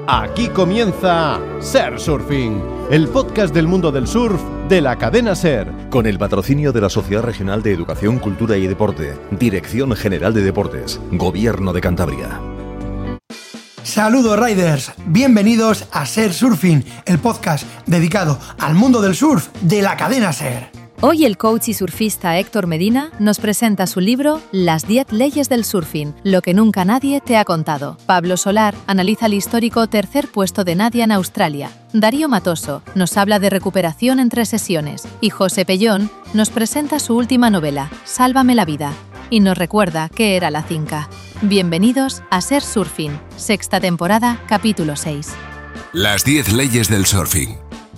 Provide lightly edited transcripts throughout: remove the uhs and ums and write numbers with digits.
Aquí comienza Ser Surfing, el podcast del mundo del surf de la cadena Ser. Con el patrocinio de la Sociedad Regional de Educación, Cultura y Deporte, Dirección General de Deportes, Gobierno de Cantabria. Saludos riders, bienvenidos a Ser Surfing, el podcast dedicado al mundo del surf de la cadena Ser. Hoy el coach y surfista Héctor Medina nos presenta su libro Las 10 leyes del surfing, lo que nunca nadie te ha contado. Pablo Solar analiza el histórico tercer puesto de Nadia en Australia. Darío Matoso nos habla de recuperación entre sesiones. Y José Pellón nos presenta su última novela, Sálvame la vida, y nos recuerda qué era la cinca. Bienvenidos a Ser Surfing, sexta temporada, capítulo 6. Las 10 leyes del surfing.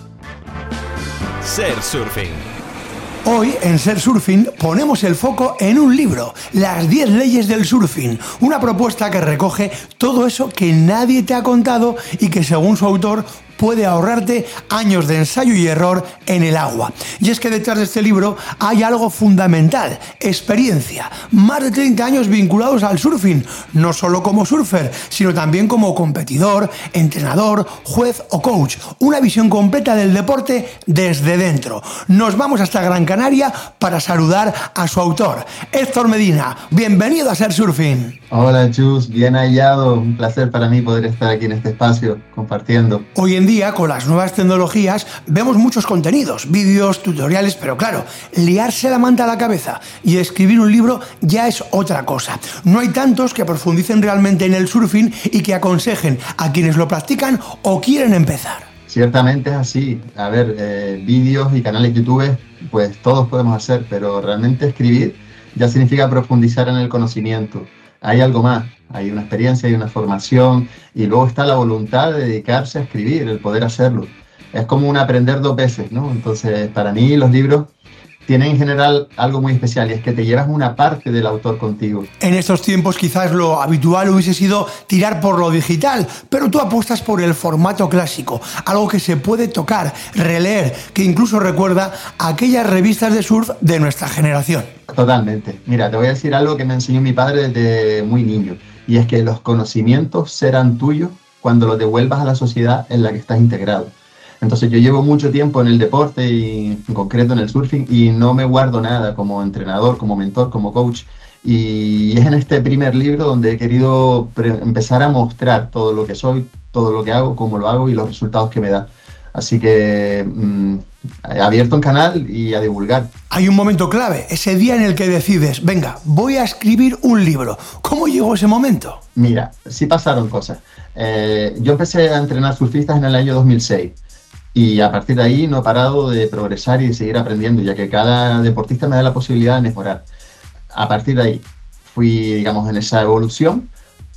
Ser Surfing. Hoy en Ser Surfing ponemos el foco en un libro, Las 10 leyes del surfing, una propuesta que recoge todo eso que nadie te ha contado y que según su autor puede ahorrarte años de ensayo y error en el agua. Y es que detrás de este libro hay algo fundamental, experiencia. Más de 30 años vinculados al surfing, no solo como surfer, sino también como competidor, entrenador, juez o coach. Una visión completa del deporte desde dentro. Nos vamos hasta Gran Canaria para saludar a su autor, Héctor Medina. Bienvenido a Ser Surfing. Hola Chus, bien hallado. Un placer para mí poder estar aquí en este espacio compartiendo. Hoy en día, con las nuevas tecnologías, vemos muchos contenidos, vídeos, tutoriales, pero claro, liarse la manta a la cabeza y escribir un libro ya es otra cosa. No hay tantos que profundicen realmente en el surfing y que aconsejen a quienes lo practican o quieren empezar. Ciertamente es así. A ver, vídeos y canales de YouTube, pues todos podemos hacer, pero realmente escribir ya significa profundizar en el conocimiento. Hay algo más, hay una experiencia, hay una formación y luego está la voluntad de dedicarse a escribir, el poder hacerlo. Es como un aprender dos veces, ¿no? Entonces, para mí los libros tienen en general algo muy especial y es que te llevas una parte del autor contigo. En estos tiempos quizás lo habitual hubiese sido tirar por lo digital, pero tú apuestas por el formato clásico, algo que se puede tocar, releer, que incluso recuerda a aquellas revistas de surf de nuestra generación. Totalmente. Mira, te voy a decir algo que me enseñó mi padre desde muy niño, y es que los conocimientos serán tuyos cuando los devuelvas a la sociedad en la que estás integrado. Entonces yo llevo mucho tiempo en el deporte y en concreto en el surfing y no me guardo nada como entrenador, como mentor, como coach. Y es en este primer libro donde he querido empezar a mostrar todo lo que soy, todo lo que hago, cómo lo hago y los resultados que me da. Así que he abierto un canal y a divulgar. Hay un momento clave, ese día en el que decides, venga, voy a escribir un libro. ¿Cómo llegó ese momento? Mira, sí pasaron cosas. Yo empecé a entrenar surfistas en el año 2006. Y a partir de ahí no he parado de progresar y de seguir aprendiendo, ya que cada deportista me da la posibilidad de mejorar. A partir de ahí fui, digamos, en esa evolución,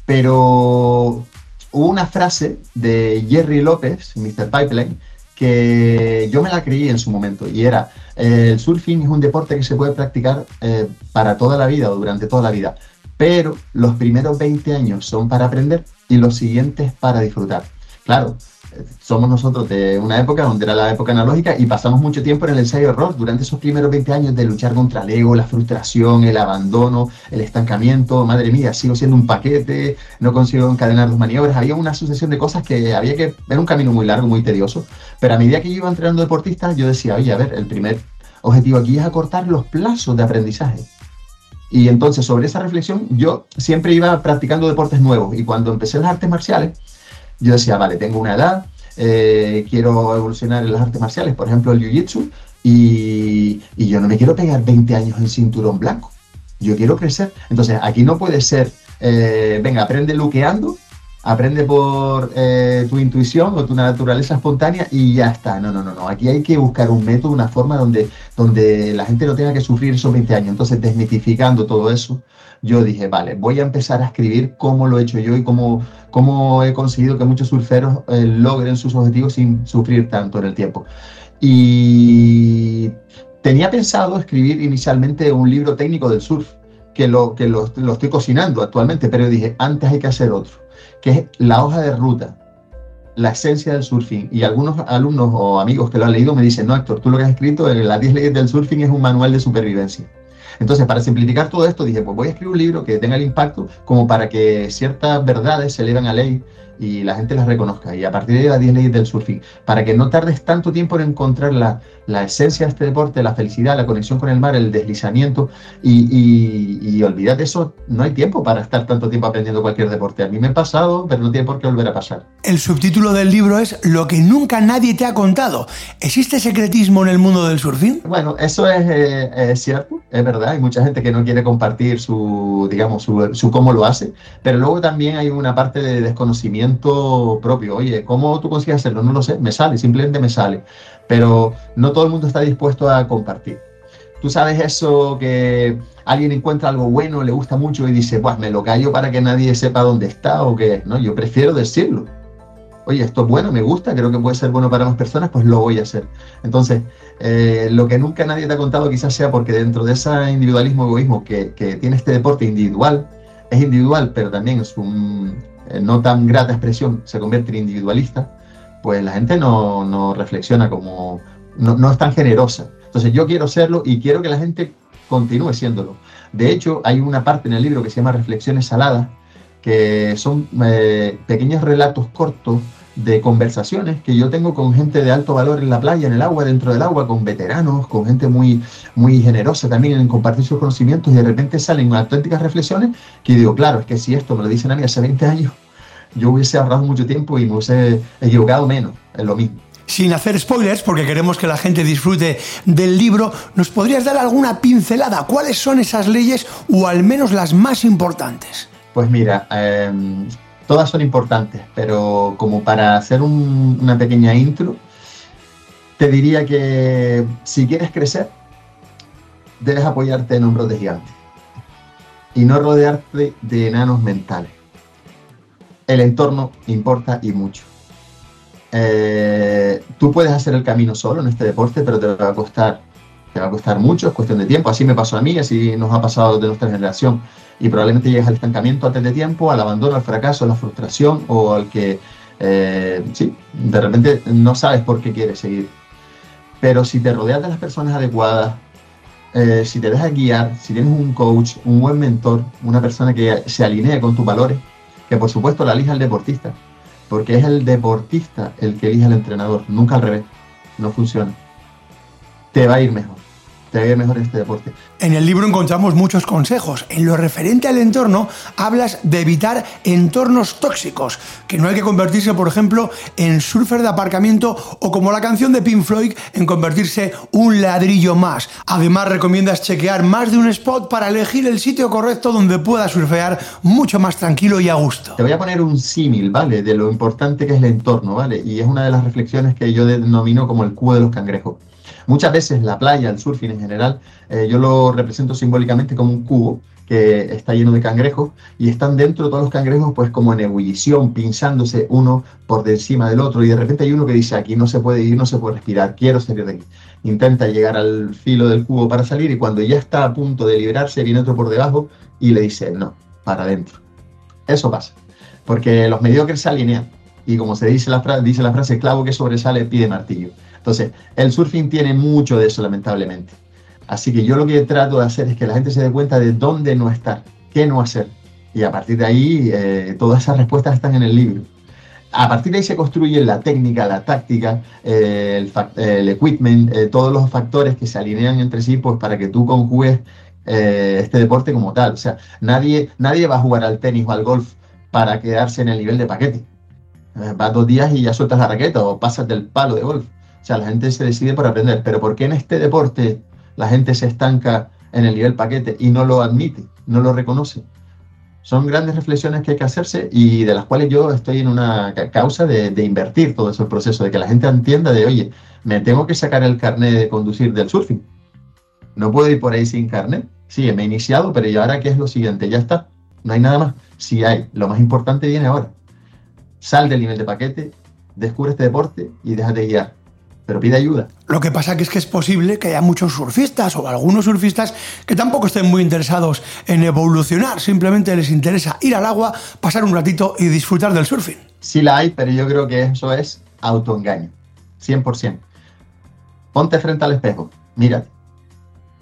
pero hubo una frase de Jerry López, Mr. Pipeline, que yo me la creí en su momento, y era, el surfing es un deporte que se puede practicar para toda la vida o durante toda la vida, pero los primeros 20 años son para aprender y los siguientes para disfrutar. Claro, somos nosotros de una época donde era la época analógica y pasamos mucho tiempo en el ensayo-error durante esos primeros 20 años de luchar contra el ego, la frustración, el abandono, el estancamiento. Madre mía, sigo siendo un paquete, no consigo encadenar las maniobras. Había una sucesión de cosas que había que... Era un camino muy largo, muy tedioso, pero a medida que yo iba entrenando deportistas, yo decía, oye, a ver, el primer objetivo aquí es acortar los plazos de aprendizaje. Y entonces, sobre esa reflexión, yo siempre iba practicando deportes nuevos y cuando empecé las artes marciales, yo decía, vale, tengo una edad, quiero evolucionar en las artes marciales, por ejemplo el jiu-jitsu, y yo no me quiero pegar 20 años en cinturón blanco, yo quiero crecer. Entonces aquí no puede ser, venga, aprende luqueando, aprende por tu intuición o tu naturaleza espontánea y ya está. No, aquí hay que buscar un método, una forma donde la gente no tenga que sufrir esos 20 años. Entonces, desmitificando todo eso, yo dije, vale, voy a empezar a escribir cómo lo he hecho yo y cómo he conseguido que muchos surferos logren sus objetivos sin sufrir tanto en el tiempo. Y tenía pensado escribir inicialmente un libro técnico del surf, que lo estoy cocinando actualmente, pero dije, antes hay que hacer otro, que es la hoja de ruta, la esencia del surfing. Y algunos alumnos o amigos que lo han leído me dicen, no, Héctor, tú lo que has escrito en las 10 leyes del surfing es un manual de supervivencia. Entonces, para simplificar todo esto, dije, pues voy a escribir un libro que tenga el impacto como para que ciertas verdades se eleven a ley y la gente las reconozca. Y a partir de ahí las 10 leyes del surfing, para que no tardes tanto tiempo en encontrar la esencia de este deporte, la felicidad, la conexión con el mar, el deslizamiento, y olvídate eso, no hay tiempo para estar tanto tiempo aprendiendo cualquier deporte. A mí me ha pasado, pero no tiene por qué volver a pasar. El subtítulo del libro es Lo que nunca nadie te ha contado. ¿Existe secretismo en el mundo del surfing? Bueno, eso es cierto, es verdad. Hay mucha gente que no quiere compartir su cómo lo hace, pero luego también hay una parte de desconocimiento propio. Oye, ¿cómo tú consigues hacerlo? No lo sé, me sale, simplemente me sale. Pero no todo el mundo está dispuesto a compartir. Tú sabes eso, que alguien encuentra algo bueno, le gusta mucho y dice, pues me lo callo para que nadie sepa dónde está o qué. No, yo prefiero decirlo. Oye, esto es bueno, me gusta, creo que puede ser bueno para más personas, pues lo voy a hacer. Entonces, lo que nunca nadie te ha contado quizás sea porque dentro de ese individualismo, egoísmo que tiene este deporte individual, es individual, pero también en su no tan grata expresión se convierte en individualista, pues la gente no reflexiona como, no es tan generosa. Entonces yo quiero serlo y quiero que la gente continúe siéndolo. De hecho, hay una parte en el libro que se llama Reflexiones Saladas, que son pequeños relatos cortos de conversaciones que yo tengo con gente de alto valor en la playa, en el agua, dentro del agua, con veteranos, con gente muy, muy generosa también en compartir sus conocimientos, y de repente salen auténticas reflexiones que digo, claro, es que si esto me lo dicen a mí hace 20 años, yo hubiese ahorrado mucho tiempo y me hubiese equivocado menos, es lo mismo. Sin hacer spoilers, porque queremos que la gente disfrute del libro, ¿nos podrías dar alguna pincelada? ¿Cuáles son esas leyes o al menos las más importantes? Pues mira, todas son importantes, pero como para hacer una pequeña intro, te diría que si quieres crecer, debes apoyarte en hombros de gigantes y no rodearte de enanos mentales. El entorno importa y mucho. Tú puedes hacer el camino solo en este deporte, pero te va a costar mucho, es cuestión de tiempo. Así me pasó a mí, así nos ha pasado de nuestra generación. Y probablemente llegues al estancamiento antes de tiempo, al abandono, al fracaso, a la frustración o al que, de repente no sabes por qué quieres seguir. Pero si te rodeas de las personas adecuadas, si te dejas guiar, si tienes un coach, un buen mentor, una persona que se alinee con tus valores, que por supuesto la elija el deportista, porque es el deportista el que elige al entrenador, nunca al revés, no funciona. Te va a ir mejor. Te va a ir mejor en este deporte. En el libro encontramos muchos consejos. En lo referente al entorno, hablas de evitar entornos tóxicos, que no hay que convertirse, por ejemplo, en surfer de aparcamiento o, como la canción de Pink Floyd, en convertirse un ladrillo más. Además, recomiendas chequear más de un spot para elegir el sitio correcto donde puedas surfear mucho más tranquilo y a gusto. Te voy a poner un símil, ¿vale?, de lo importante que es el entorno, ¿vale? Y es una de las reflexiones que yo denomino como el cubo de los cangrejos. Muchas veces la playa, el surfing en general, yo lo represento simbólicamente como un cubo que está lleno de cangrejos y están dentro todos los cangrejos pues como en ebullición, pinzándose uno por encima del otro, y de repente hay uno que dice, aquí no se puede ir, no se puede respirar, quiero salir de aquí. Intenta llegar al filo del cubo para salir y cuando ya está a punto de liberarse viene otro por debajo y le dice, no, para adentro. Eso pasa, porque los mediocres se alinean y como se dice la frase, clavo que sobresale pide martillo. Entonces, el surfing tiene mucho de eso, lamentablemente. Así que yo lo que trato de hacer es que la gente se dé cuenta de dónde no estar, qué no hacer. Y a partir de ahí, todas esas respuestas están en el libro. A partir de ahí se construye la técnica, la táctica, el equipment, todos los factores que se alinean entre sí pues, para que tú conjugues este deporte como tal. O sea, nadie va a jugar al tenis o al golf para quedarse en el nivel de paquete. Vas 2 días y ya sueltas la raqueta o pasas del palo de golf. O sea, la gente se decide por aprender. Pero ¿por qué en este deporte la gente se estanca en el nivel paquete y no lo admite, no lo reconoce? Son grandes reflexiones que hay que hacerse y de las cuales yo estoy en una causa de invertir todo ese proceso, de que la gente entienda de, oye, me tengo que sacar el carnet de conducir del surfing. No puedo ir por ahí sin carnet. Sí, me he iniciado, pero ¿y ahora qué es lo siguiente? Ya está, no hay nada más. Sí hay, lo más importante viene ahora. Sal del nivel de paquete, descubre este deporte y déjate guiar. Pero pide ayuda. Lo que pasa que es posible que haya muchos surfistas o algunos surfistas que tampoco estén muy interesados en evolucionar, simplemente les interesa ir al agua, pasar un ratito y disfrutar del surfing. Sí la hay, pero yo creo que eso es autoengaño, 100%. Ponte frente al espejo, mírate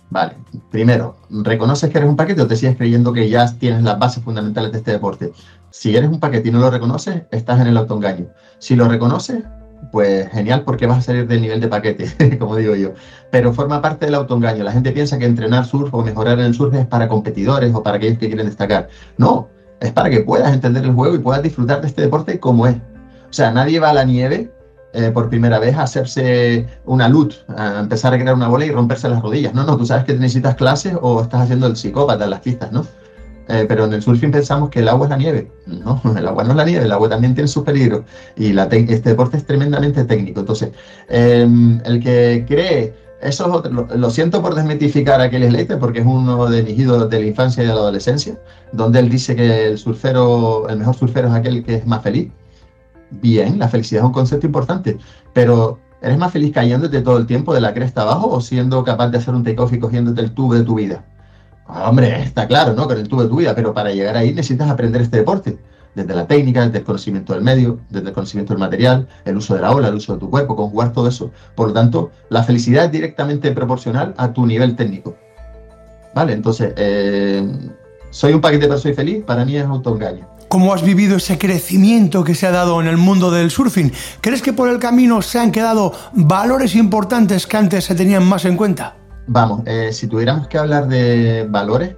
Vale, primero, ¿reconoces que eres un paquete o te sigues creyendo que ya tienes las bases fundamentales de este deporte? Si eres un paquete y no lo reconoces, estás en el autoengaño. Si lo reconoces, pues genial, porque vas a salir del nivel de paquete, como digo yo. Pero forma parte del autoengaño. La gente piensa que entrenar surf o mejorar en el surf es para competidores o para aquellos que quieren destacar. No, es para que puedas entender el juego y puedas disfrutar de este deporte como es. O sea, nadie va a la nieve por primera vez a hacerse una LUT, a empezar a crear una bola y romperse las rodillas. No, tú sabes que necesitas clases o estás haciendo el psicópata en las pistas, ¿no? Pero en el surfing pensamos que el agua es la nieve. No, el agua no es la nieve, el agua también tiene sus peligros. Y este deporte es tremendamente técnico. Entonces, el que cree, eso es otro, lo siento por desmitificar a Kelly Slater, porque es uno de mis ídolos de la infancia y de la adolescencia, donde él dice que el mejor surfero es aquel que es más feliz. Bien, la felicidad es un concepto importante, pero ¿eres más feliz cayéndote todo el tiempo de la cresta abajo o siendo capaz de hacer un take-off y cogiéndote el tubo de tu vida? Hombre, está claro, ¿no? Con el tubo de tu vida, pero para llegar ahí necesitas aprender este deporte, desde la técnica, desde el conocimiento del medio, desde el conocimiento del material, el uso de la ola, el uso de tu cuerpo, conjugar todo eso. Por lo tanto, la felicidad es directamente proporcional a tu nivel técnico. ¿Vale? Entonces, soy un paquete pero soy feliz, para mí es autoengaño. ¿Cómo has vivido ese crecimiento que se ha dado en el mundo del surfing? ¿Crees que por el camino se han quedado valores importantes que antes se tenían más en cuenta? Vamos, si tuviéramos que hablar de valores,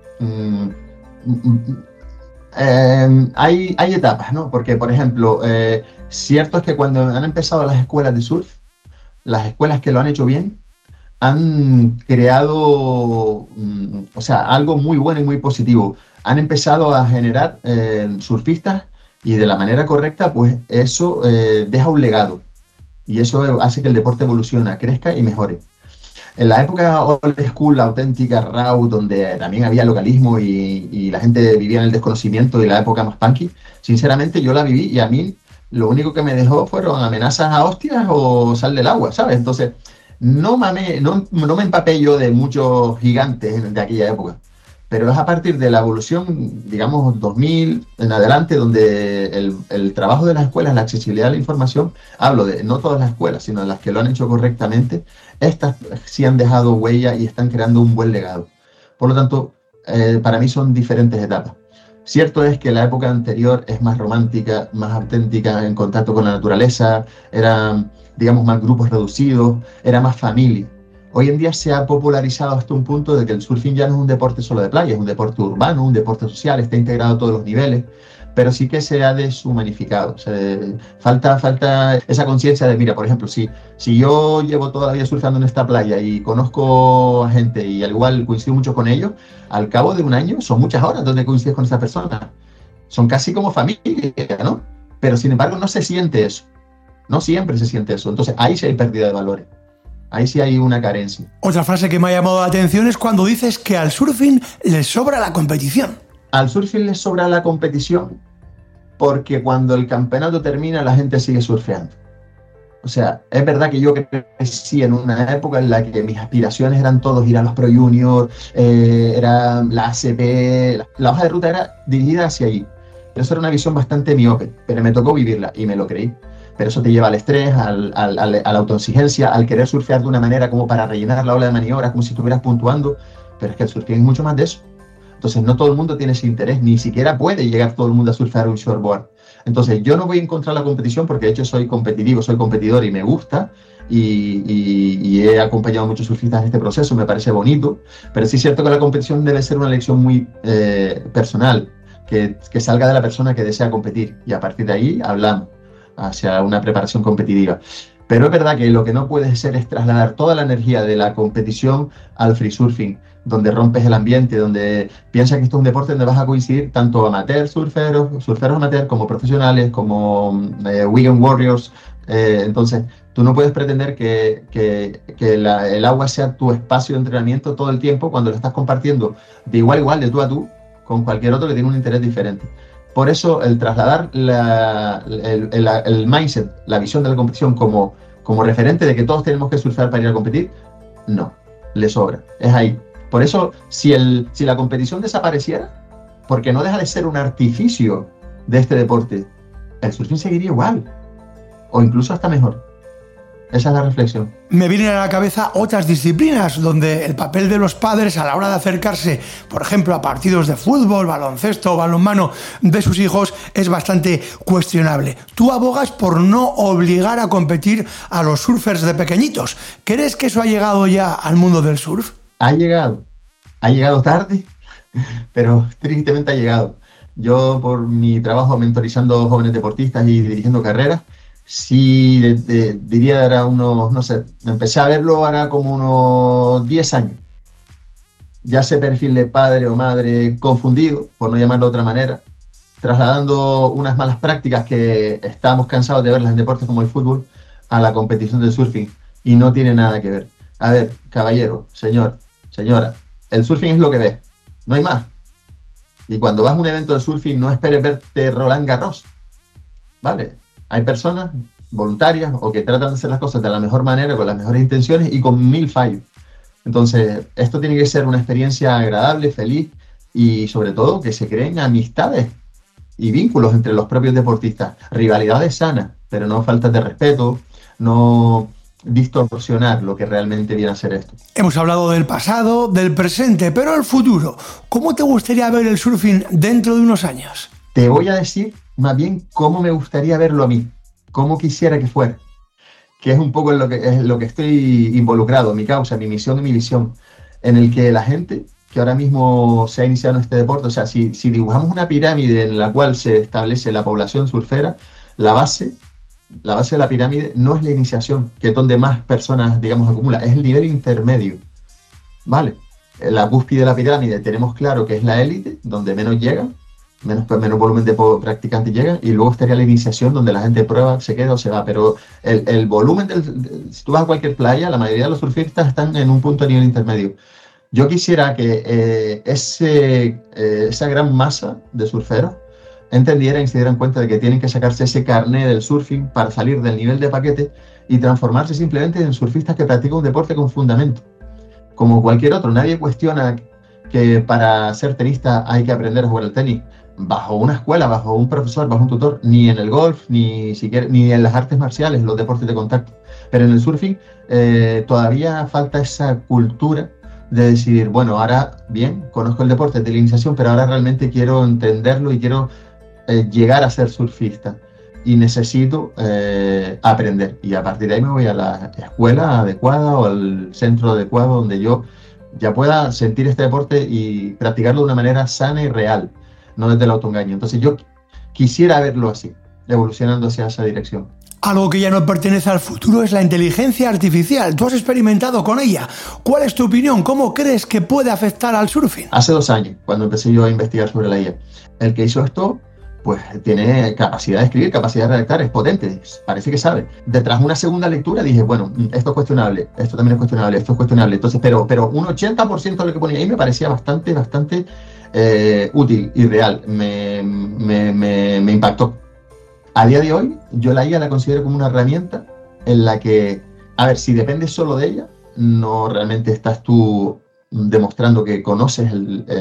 hay etapas, ¿no? Porque, por ejemplo, cierto es que cuando han empezado las escuelas de surf, las escuelas que lo han hecho bien, han creado, algo muy bueno y muy positivo. Han empezado a generar surfistas y de la manera correcta, pues eso deja un legado. Y eso hace que el deporte evolucione, crezca y mejore. En la época old school, la auténtica raw, donde también había localismo y la gente vivía en el desconocimiento y la época más punky, sinceramente yo la viví y a mí lo único que me dejó fueron amenazas a hostias o sal del agua, ¿sabes? Entonces, no me empapé yo de muchos gigantes de aquella época. Pero es a partir de la evolución, digamos, 2000 en adelante, donde el trabajo de las escuelas, la accesibilidad a la información, hablo de no todas las escuelas, sino de las que lo han hecho correctamente, estas sí han dejado huella y están creando un buen legado. Por lo tanto, para mí son diferentes etapas. Cierto es que la época anterior es más romántica, más auténtica, en contacto con la naturaleza, eran, digamos, más grupos reducidos, era más familia. Hoy en día se ha popularizado hasta un punto de que el surfing ya no es un deporte solo de playa, es un deporte urbano, un deporte social, está integrado a todos los niveles, pero sí que se ha deshumanificado. O sea, falta esa conciencia de, mira, por ejemplo, si yo llevo toda la vida surfeando en esta playa y conozco a gente y al igual coincido mucho con ellos, al cabo de un año son muchas horas donde coincides con esa persona. Son casi como familia, ¿no? Pero sin embargo no se siente eso. No siempre se siente eso. Entonces ahí sí hay pérdida de valores. Ahí sí hay una carencia. Otra frase que me ha llamado la atención es cuando dices que al surfing le sobra la competición. Al surfing le sobra la competición porque cuando el campeonato termina la gente sigue surfeando. O sea, es verdad que yo crecí en una época en la que mis aspiraciones eran todos ir a los Pro Junior, era la ACP, la hoja de ruta era dirigida hacia allí. Eso era una visión bastante miope, pero me tocó vivirla y me lo creí. Pero eso te lleva al estrés, a la autoexigencia, al querer surfear de una manera como para rellenar la ola de maniobras, como si estuvieras puntuando. Pero es que el surfing es mucho más de eso. Entonces no todo el mundo tiene ese interés, ni siquiera puede llegar todo el mundo a surfear un shortboard. Entonces yo no voy en contra de la competición porque de hecho soy competitivo, soy competidor y me gusta. Y he acompañado a muchos surfistas en este proceso, me parece bonito. Pero sí es cierto que la competición debe ser una elección muy personal, que salga de la persona que desea competir. Y a partir de ahí hablamos hacia una preparación competitiva. Pero es verdad que lo que no puedes hacer es trasladar toda la energía de la competición al free surfing, donde rompes el ambiente, donde piensas que esto es un deporte donde vas a coincidir tanto amateur surferos amateur, como profesionales, como weekend warriors. Entonces, tú no puedes pretender que el agua sea tu espacio de entrenamiento todo el tiempo cuando lo estás compartiendo de igual a igual, de tú a tú, con cualquier otro que tiene un interés diferente. Por eso, el trasladar el mindset, la visión de la competición como referente de que todos tenemos que surfear para ir a competir, no, le sobra, es ahí. Por eso, si la competición desapareciera, porque no deja de ser un artificio de este deporte, el surfing seguiría igual, o incluso hasta mejor. Esa es la reflexión. Me vienen a la cabeza otras disciplinas donde el papel de los padres a la hora de acercarse, por ejemplo, a partidos de fútbol, baloncesto o balonmano de sus hijos es bastante cuestionable. Tú abogas por no obligar a competir a los surfers de pequeñitos. ¿Crees que eso ha llegado ya al mundo del surf? Ha llegado tarde, pero tristemente ha llegado. Yo, por mi trabajo mentorizando jóvenes deportistas y dirigiendo carreras, sí diría era unos, no sé, empecé a verlo ahora como unos 10 años. Ya ese perfil de padre o madre confundido, por no llamarlo de otra manera, trasladando unas malas prácticas que estábamos cansados de verlas en deportes como el fútbol a la competición del surfing, y no tiene nada que ver. A ver, caballero, señor, señora, el surfing es lo que ves, no hay más. Y cuando vas a un evento de surfing no esperes verte Roland Garros, ¿vale? Hay personas voluntarias o que tratan de hacer las cosas de la mejor manera, con las mejores intenciones y con 1000 fallos. Entonces, esto tiene que ser una experiencia agradable, feliz y sobre todo que se creen amistades y vínculos entre los propios deportistas. Rivalidades sanas, pero no faltas de respeto, no distorsionar lo que realmente viene a ser esto. Hemos hablado del pasado, del presente, pero el futuro. ¿Cómo te gustaría ver el surfing dentro de unos años? Te voy a decir más bien cómo me gustaría verlo a mí, cómo quisiera que fuera, que es un poco en lo que estoy involucrado, mi causa, mi misión y mi visión, en el que la gente que ahora mismo se ha iniciado en este deporte, o sea, si dibujamos una pirámide en la cual se establece la población surfera, la base de la pirámide no es la iniciación, que es donde más personas, digamos, acumula, es el nivel intermedio, ¿vale? En la cúspide de la pirámide tenemos claro que es la élite, donde menos llegan, menos volumen de practicantes llegan, y luego estaría la iniciación, donde la gente prueba, se queda o se va, pero el volumen, si tú vas a cualquier playa, la mayoría de los surfistas están en un punto a nivel intermedio. Yo quisiera que esa gran masa de surferos entendieran y se dieran cuenta de que tienen que sacarse ese carné del surfing para salir del nivel de paquete y transformarse simplemente en surfistas que practican un deporte con fundamento, como cualquier otro. Nadie cuestiona que para ser tenista hay que aprender a jugar al tenis bajo una escuela, bajo un profesor, bajo un tutor, ni en el golf, ni en las artes marciales, los deportes de contacto. Pero en el surfing todavía falta esa cultura de decidir, bueno, ahora bien, conozco el deporte de la iniciación, pero ahora realmente quiero entenderlo y quiero llegar a ser surfista y necesito aprender, y a partir de ahí me voy a la escuela adecuada o al centro adecuado donde yo ya pueda sentir este deporte y practicarlo de una manera sana y real, no desde el autoengaño. Entonces yo quisiera verlo así, evolucionando hacia esa dirección. Algo que ya no pertenece al futuro es la inteligencia artificial. Tú has experimentado con ella. ¿Cuál es tu opinión? ¿Cómo crees que puede afectar al surfing? Hace 2 años, cuando empecé yo a investigar sobre la IA, el que hizo esto pues tiene capacidad de escribir, capacidad de redactar, es potente, parece que sabe. Detrás de una segunda lectura dije, bueno, esto es cuestionable, esto también es cuestionable, esto es cuestionable. Entonces, pero un 80% de lo que ponía ahí me parecía bastante útil y real, me impactó. A día de hoy, yo la IA la considero como una herramienta en la que, a ver, si dependes solo de ella, no realmente estás tú demostrando que conoces,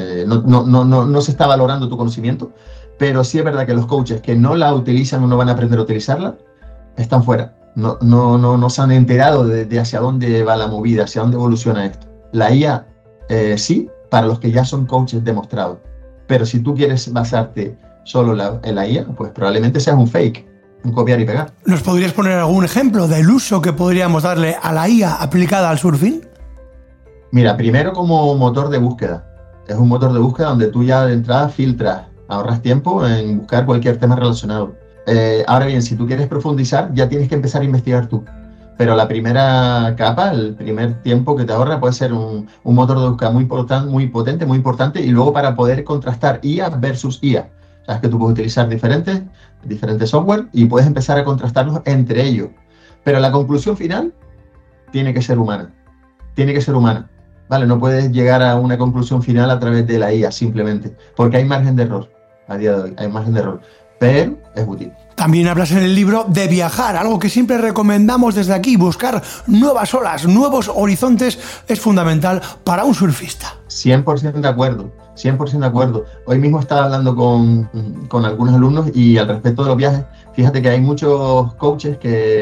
no se está valorando tu conocimiento. Pero sí es verdad que los coaches que no la utilizan o no van a aprender a utilizarla, están fuera. No se han enterado de hacia dónde va la movida, hacia dónde evoluciona esto. La IA sí, para los que ya son coaches demostrados. Pero si tú quieres basarte solo en la IA, pues probablemente seas un fake, un copiar y pegar. ¿Nos podrías poner algún ejemplo del uso que podríamos darle a la IA aplicada al surfing? Mira, primero como motor de búsqueda. Es un motor de búsqueda donde tú ya de entrada filtras, ahorras tiempo en buscar cualquier tema relacionado. Ahora bien, si tú quieres profundizar, ya tienes que empezar a investigar tú. Pero la primera capa, el primer tiempo que te ahorra puede ser un motor de búsqueda muy potente, muy importante, y luego para poder contrastar IA versus IA. Sabes que tú puedes utilizar diferentes software y puedes empezar a contrastarlos entre ellos. Pero la conclusión final tiene que ser humana. Tiene que ser humana. ¿Vale? No puedes llegar a una conclusión final a través de la IA simplemente, porque hay margen de error. A día de hoy hay margen de error, pero es útil. También hablas en el libro de viajar, algo que siempre recomendamos desde aquí. Buscar nuevas olas, nuevos horizontes es fundamental para un surfista. 100% de acuerdo, 100% de acuerdo. Hoy mismo estaba hablando con algunos alumnos y al respecto de los viajes, fíjate que hay muchos coaches que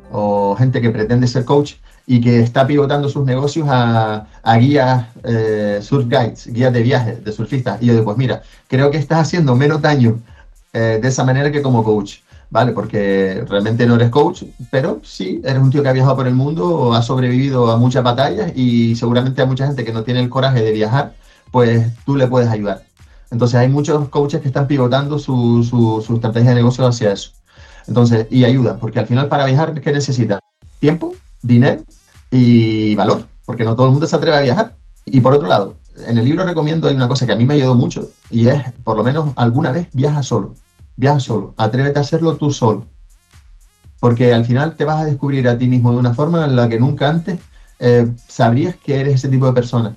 o gente que pretende ser coach y que está pivotando sus negocios a guías, surf guides, guías de viajes, de surfistas. Y yo digo, pues mira, creo que estás haciendo menos daño de esa manera que como coach, ¿vale? Porque realmente no eres coach, pero sí eres un tío que ha viajado por el mundo, ha sobrevivido a muchas batallas y seguramente a mucha gente que no tiene el coraje de viajar, pues tú le puedes ayudar. Entonces hay muchos coaches que están pivotando su estrategia de negocio hacia eso. Entonces, y ayuda, porque al final para viajar, ¿qué necesitas? Tiempo, dinero y valor, porque no todo el mundo se atreve a viajar. Y por otro lado, en el libro recomiendo, hay una cosa que a mí me ayudó mucho, y es, por lo menos alguna vez, viaja solo, atrévete a hacerlo tú solo, porque al final te vas a descubrir a ti mismo de una forma en la que nunca antes sabrías que eres ese tipo de persona.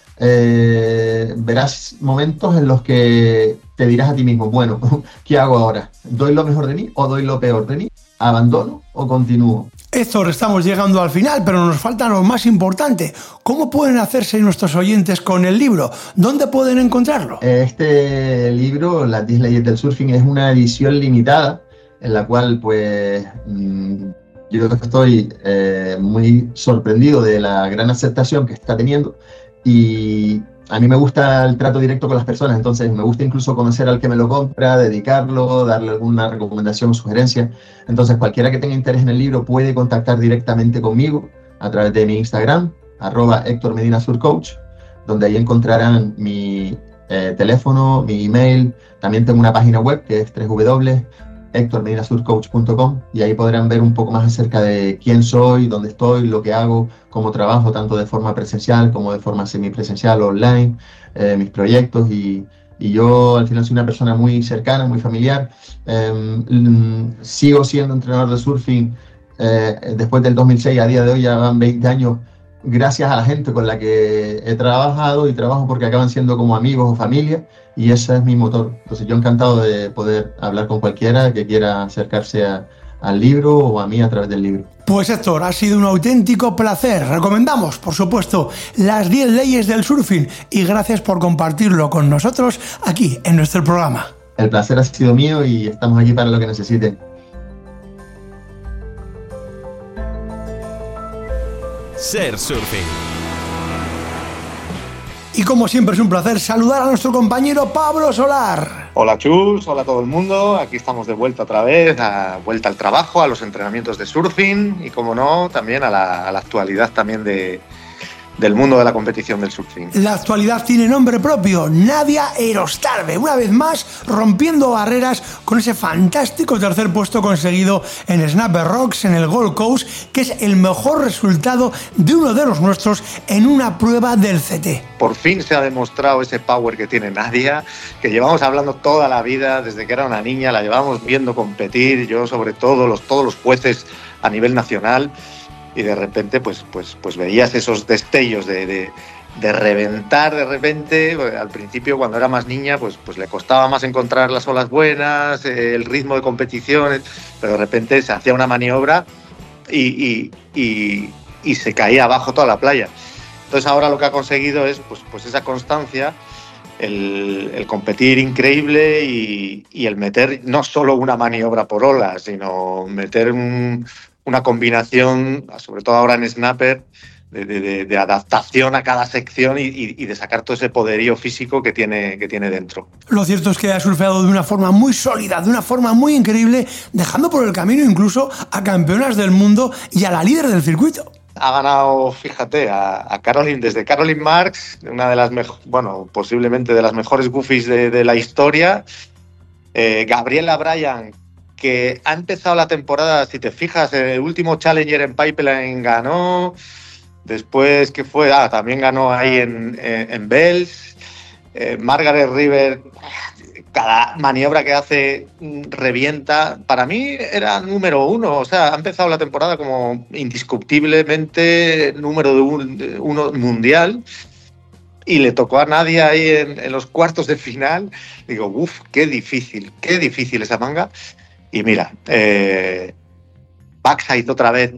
Verás momentos en los que te dirás a ti mismo, bueno, ¿qué hago ahora? ¿Doy lo mejor de mí o doy lo peor de mí? ¿Abandono o continúo? Héctor, estamos llegando al final, pero nos falta lo más importante. ¿Cómo pueden hacerse nuestros oyentes con el libro? ¿Dónde pueden encontrarlo? Este libro, Las 10 leyes del surfing, es una edición limitada en la cual, pues, yo estoy muy sorprendido de la gran aceptación que está teniendo. Y a mí me gusta el trato directo con las personas, entonces me gusta incluso conocer al que me lo compra, dedicarlo, darle alguna recomendación o sugerencia. Entonces cualquiera que tenga interés en el libro puede contactar directamente conmigo a través de mi Instagram, @HéctorMedinaSurfCoach, donde ahí encontrarán mi teléfono, mi email. También tengo una página web que es www.hectormedinasurfcoach.com y ahí podrán ver un poco más acerca de quién soy, dónde estoy, lo que hago, cómo trabajo, tanto de forma presencial como de forma semipresencial, online, mis proyectos y yo al final soy una persona muy cercana, muy familiar. Sigo siendo entrenador de surfing después del 2006, a día de hoy ya van 20 años, gracias a la gente con la que he trabajado y trabajo porque acaban siendo como amigos o familia. Y ese es mi motor. Entonces yo encantado de poder hablar con cualquiera que quiera acercarse al libro o a mí a través del libro. Pues Héctor, ha sido un auténtico placer. Recomendamos, por supuesto, Las 10 leyes del surfing y gracias por compartirlo con nosotros aquí en nuestro programa. El placer ha sido mío y estamos aquí para lo que necesiten. Ser Surfing. Y como siempre es un placer saludar a nuestro compañero Pablo Solar. Hola Chus, hola a todo el mundo, aquí estamos de vuelta otra vez, vuelta al trabajo, a los entrenamientos de surfing y como no, también a la actualidad también del mundo de la competición del surfing. La actualidad tiene nombre propio, Nadia Erostarbe, una vez más rompiendo barreras con ese fantástico tercer puesto conseguido en Snapper Rocks, en el Gold Coast, que es el mejor resultado de uno de los nuestros en una prueba del CT. Por fin se ha demostrado ese power que tiene Nadia, que llevamos hablando toda la vida, desde que era una niña, la llevamos viendo competir, yo sobre todo, todos los jueces a nivel nacional. Y de repente pues veías esos destellos de reventar de repente. Al principio, cuando era más niña, pues le costaba más encontrar las olas buenas, el ritmo de competición, pero de repente se hacía una maniobra y se caía abajo toda la playa. Entonces ahora lo que ha conseguido es pues esa constancia, el competir increíble y el meter no solo una maniobra por ola, sino meter una combinación, sobre todo ahora en Snapper, de adaptación a cada sección y de sacar todo ese poderío físico que tiene dentro. Lo cierto es que ha surfeado de una forma muy sólida, de una forma muy increíble, dejando por el camino incluso a campeonas del mundo y a la líder del circuito. Ha ganado, fíjate, a Caroline, desde Caroline Marks, una de las posiblemente de las mejores goofies de la historia. Gabriela Bryan, que ha empezado la temporada, si te fijas, el último Challenger en Pipeline ganó, después, ¿qué fue? También ganó ahí en Bells. Margaret River, cada maniobra que hace revienta. Para mí era número uno, o sea, ha empezado la temporada como indiscutiblemente número uno mundial. Y le tocó a Nadia ahí en los cuartos de final. Digo, qué difícil esa manga. Y mira, backside otra vez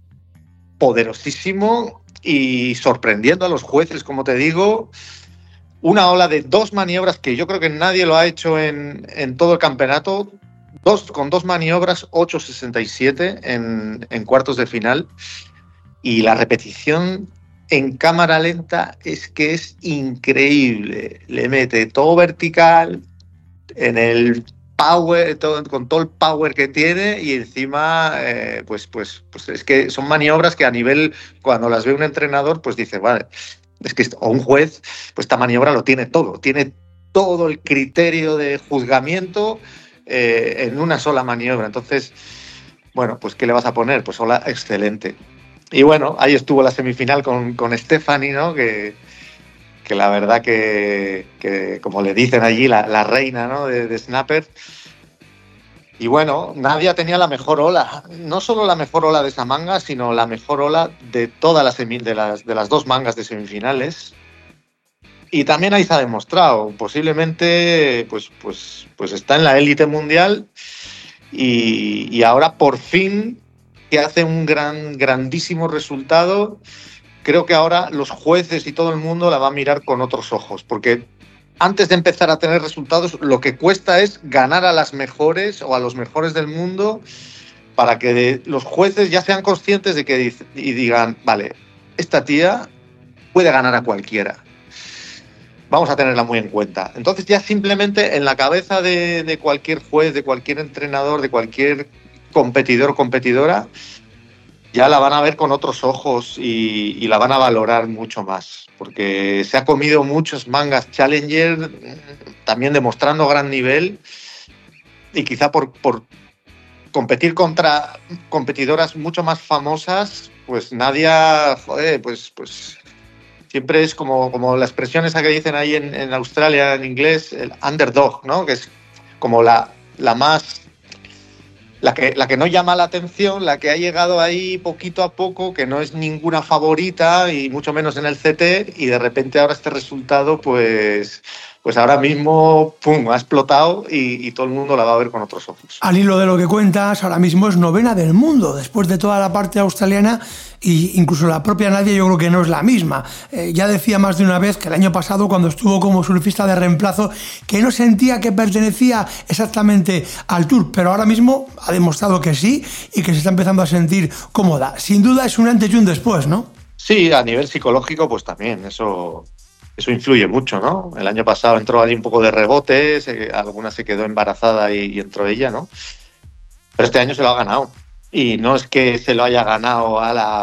poderosísimo y sorprendiendo a los jueces, como te digo. Una ola de 2 maniobras que yo creo que nadie lo ha hecho en todo el campeonato. con dos maniobras, 8.67 en cuartos de final. Y la repetición en cámara lenta es que es increíble. Le mete todo vertical, en el power, con todo el power que tiene, y encima pues es que son maniobras que a nivel, cuando las ve un entrenador, pues dice, vale, es que, o un juez, pues esta maniobra lo tiene todo el criterio de juzgamiento en una sola maniobra. Entonces, bueno, pues ¿qué le vas a poner? Pues hola, excelente. Y bueno, ahí estuvo la semifinal con Stephanie, ¿no? Que la verdad que como le dicen allí, la reina, ¿no? de Snapper. Y bueno, Nadia tenía la mejor ola. No solo la mejor ola de esa manga, sino la mejor ola de todas las dos mangas de semifinales. Y también ahí se ha demostrado. Posiblemente pues está en la élite mundial. Y ahora por fin que hace un grandísimo resultado. Creo que ahora los jueces y todo el mundo la va a mirar con otros ojos, porque antes de empezar a tener resultados, lo que cuesta es ganar a las mejores o a los mejores del mundo, para que los jueces ya sean conscientes de que y digan, vale, esta tía puede ganar a cualquiera, vamos a tenerla muy en cuenta. Entonces ya simplemente en la cabeza de cualquier juez, de cualquier entrenador, de cualquier competidor o competidora, ya la van a ver con otros ojos y la van a valorar mucho más, porque se ha comido muchos mangas Challenger, también demostrando gran nivel, y quizá por competir contra competidoras mucho más famosas, pues Nadia, joder, pues siempre es como la expresión esa que dicen ahí en Australia en inglés, el underdog, ¿no? Que es como la más... La que no llama la atención, la que ha llegado ahí poquito a poco, que no es ninguna favorita y mucho menos en el CT, y de repente ahora este resultado pues ahora mismo ¡pum!, ha explotado y todo el mundo la va a ver con otros ojos. Al hilo de lo que cuentas, ahora mismo es novena del mundo, después de toda la parte australiana, e incluso la propia Nadia yo creo que no es la misma. Ya decía más de una vez que el año pasado, cuando estuvo como surfista de reemplazo, que no sentía que pertenecía exactamente al Tour, pero ahora mismo ha demostrado que sí y que se está empezando a sentir cómoda. Sin duda es un antes y un después, ¿no? Sí, a nivel psicológico pues también, eso influye mucho, ¿no? El año pasado entró ahí un poco de rebote, alguna se quedó embarazada y entró ella, ¿no? Pero este año se lo ha ganado. Y no es que se lo haya ganado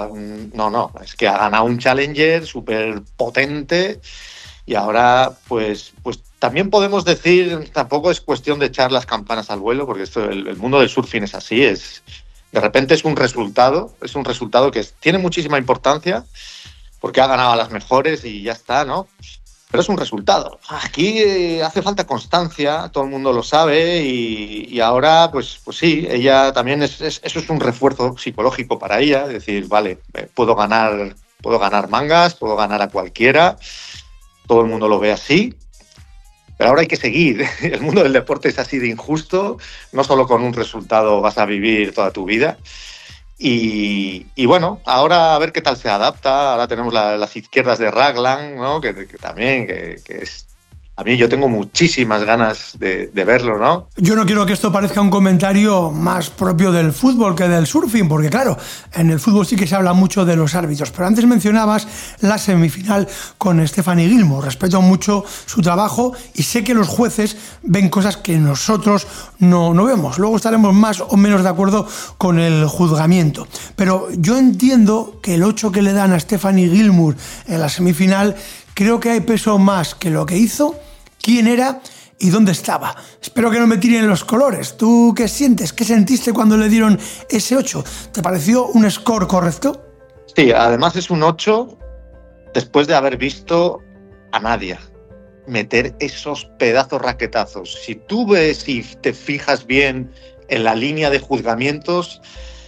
No, es que ha ganado un Challenger súper potente, y ahora pues también podemos decir, tampoco es cuestión de echar las campanas al vuelo, porque el mundo del surfing es así, de repente es un resultado que tiene muchísima importancia, porque ha ganado a las mejores y ya está, ¿no? Pero es un resultado. Aquí hace falta constancia, todo el mundo lo sabe, y ahora, pues sí, ella también eso es un refuerzo psicológico para ella, es decir, vale, puedo ganar mangas, puedo ganar a cualquiera, todo el mundo lo ve así, pero ahora hay que seguir. El mundo del deporte es así de injusto, no solo con un resultado vas a vivir toda tu vida. Y bueno, ahora a ver qué tal se adapta. Ahora tenemos las izquierdas de Raglan, ¿no? que también que es... A mí yo tengo muchísimas ganas de verlo, ¿no? Yo no quiero que esto parezca un comentario más propio del fútbol que del surfing, porque claro, en el fútbol sí que se habla mucho de los árbitros, pero antes mencionabas la semifinal con Stephanie Gilmore. Respeto mucho su trabajo y sé que los jueces ven cosas que nosotros no vemos. Luego estaremos más o menos de acuerdo con el juzgamiento. Pero yo entiendo que el 8 que le dan a Stephanie Gilmore en la semifinal, creo que hay peso más que lo que hizo, quién era y dónde estaba. Espero que no me tiren los colores. ¿Tú qué sientes? ¿Qué sentiste cuando le dieron ese 8? ¿Te pareció un score correcto? Sí, además es un 8 después de haber visto a Nadia meter esos pedazos raquetazos. Si tú ves y te fijas bien en la línea de juzgamientos,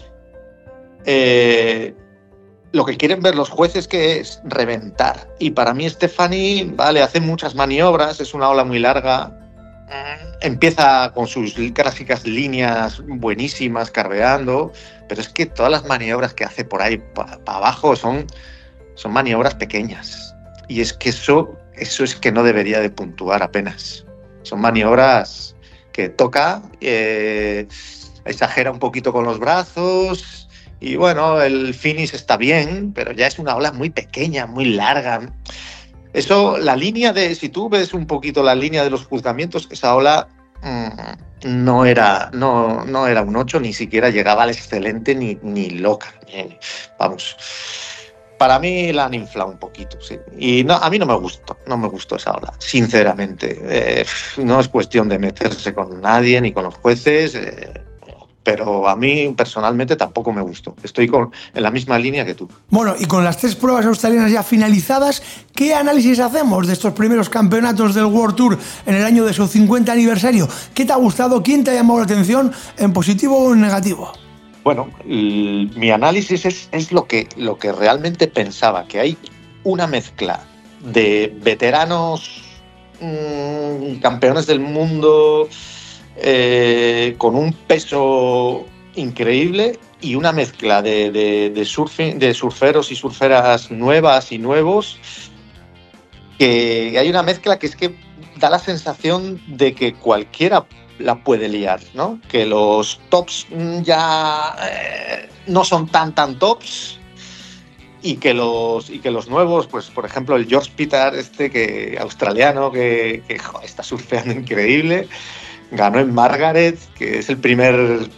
lo que quieren ver los jueces que es reventar. Y para mí Stephanie, vale, hace muchas maniobras, es una ola muy larga, empieza con sus clásicas líneas buenísimas, carveando, pero es que todas las maniobras que hace por ahí para abajo son maniobras pequeñas. Y es que eso es que no debería de puntuar apenas. Son maniobras que toca, exagera un poquito con los brazos y bueno, el finish está bien, pero ya es una ola muy pequeña, muy larga. Eso, la línea si tú ves un poquito la línea de los juzgamientos, esa ola no era un 8, ni siquiera llegaba al excelente ni loca. Vamos, para mí la han inflado un poquito, sí. Y no, a mí no me gustó esa ola, sinceramente. No es cuestión de meterse con nadie ni con los jueces, pero a mí personalmente tampoco me gustó. Estoy en la misma línea que tú. Bueno, y con las 3 pruebas australianas ya finalizadas, ¿qué análisis hacemos de estos primeros campeonatos del World Tour en el año de su 50 aniversario? ¿Qué te ha gustado? ¿Quién te ha llamado la atención en positivo o en negativo? Bueno, mi análisis es lo que realmente pensaba, que hay una mezcla de veteranos, campeones del mundo, con un peso increíble, y una mezcla de surferos y surferas nuevas y nuevos, que hay una mezcla que es que da la sensación de que cualquiera la puede liar, ¿no? Que los tops ya no son tan tops, y que los nuevos, pues por ejemplo el George Pitar, australiano, que está surfeando increíble. Ganó en Margaret, que es el primer,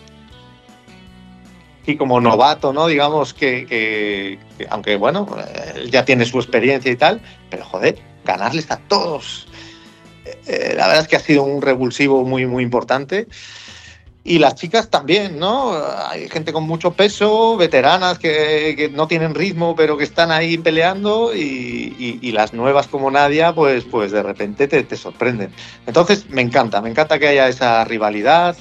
y como novato, ¿no? Digamos que aunque bueno, él ya tiene su experiencia y tal, pero joder, ganarles a todos. La verdad es que ha sido un revulsivo muy, muy importante. Y las chicas también, ¿no? Hay gente con mucho peso, veteranas que no tienen ritmo, pero que están ahí peleando, y las nuevas como Nadia, pues de repente te sorprenden. Entonces me encanta que haya esa rivalidad,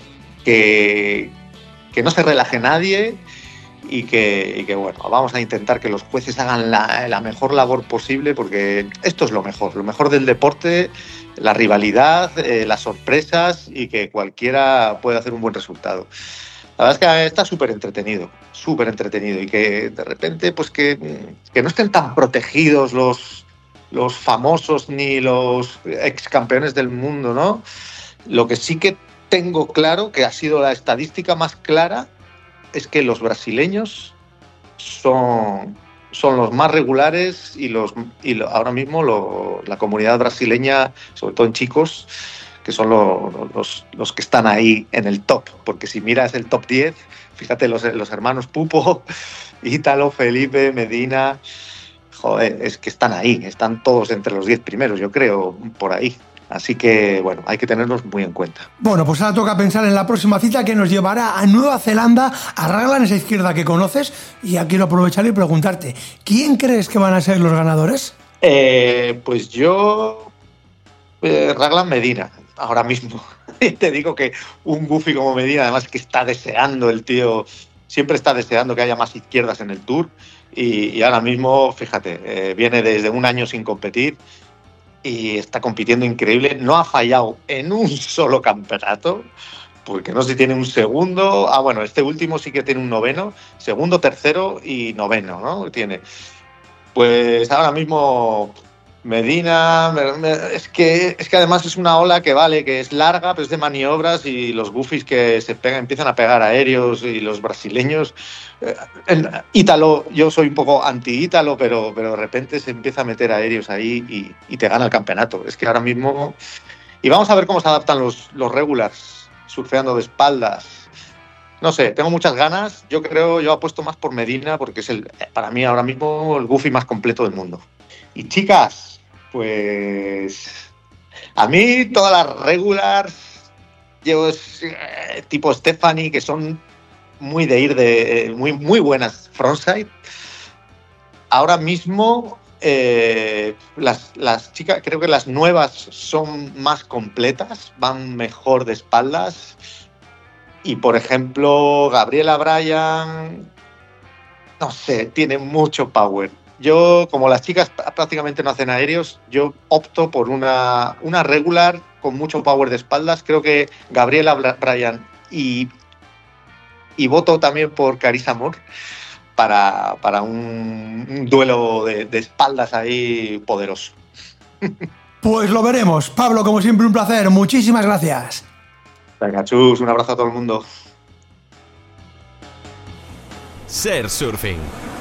que no se relaje nadie, y que bueno, vamos a intentar que los jueces hagan la mejor labor posible, porque esto es lo mejor del deporte, la rivalidad, las sorpresas, y que cualquiera pueda hacer un buen resultado. La verdad es que está súper entretenido, y que de repente pues que no estén tan protegidos los famosos ni los ex campeones del mundo, ¿no? Lo que sí que tengo claro, que ha sido la estadística más clara, es que los brasileños son los más regulares, y ahora mismo la comunidad brasileña, sobre todo en chicos, que son los que están ahí en el top, porque si miras el top 10, fíjate los hermanos Pupo, Ítalo, Felipe, Medina, joder, es que están ahí, están todos entre los 10 primeros, yo creo, por ahí. Así que, bueno, hay que tenerlos muy en cuenta. Bueno, pues ahora toca pensar en la próxima cita, que nos llevará a Nueva Zelanda, a Raglan, esa izquierda que conoces. Y ya quiero aprovechar y preguntarte, ¿quién crees que van a ser los ganadores? Pues yo, Raglan Medina, ahora mismo. Te digo que un goofy como Medina, además que está deseando, el tío siempre está deseando que haya más izquierdas en el Tour. Y ahora mismo, fíjate, viene desde un año sin competir, y está compitiendo increíble. No ha fallado en un solo campeonato, porque no sé si tiene un segundo. Bueno, este último sí que tiene un noveno, segundo, tercero y noveno, ¿no? Tiene. Pues ahora mismo Medina, es que además es una ola que vale, que es larga, pero es de maniobras, y los goofies que empiezan a pegar aéreos, y los brasileños. Ítalo, yo soy un poco anti-Ítalo, pero de repente se empieza a meter aéreos ahí y te gana el campeonato. Es que ahora mismo. Y vamos a ver cómo se adaptan los regulars surfeando de espaldas. No sé, tengo muchas ganas. Yo apuesto más por Medina, porque es para mí ahora mismo el goofy más completo del mundo. Y chicas, pues a mí todas las regulars, yo tipo Stephanie, que son muy de ir de muy, muy buenas frontside. Ahora mismo las chicas, creo que las nuevas son más completas, van mejor de espaldas. Y por ejemplo, Gabriela Bryan, no sé, tiene mucho power. Yo, como las chicas prácticamente no hacen aéreos, yo opto por una regular con mucho power de espaldas. Creo que Gabriela Bryan y voto también por Carissa Moore para un duelo de espaldas ahí poderoso. Pues lo veremos. Pablo, como siempre, un placer. Muchísimas gracias. Venga, chus, un abrazo a todo el mundo. Ser Surfing.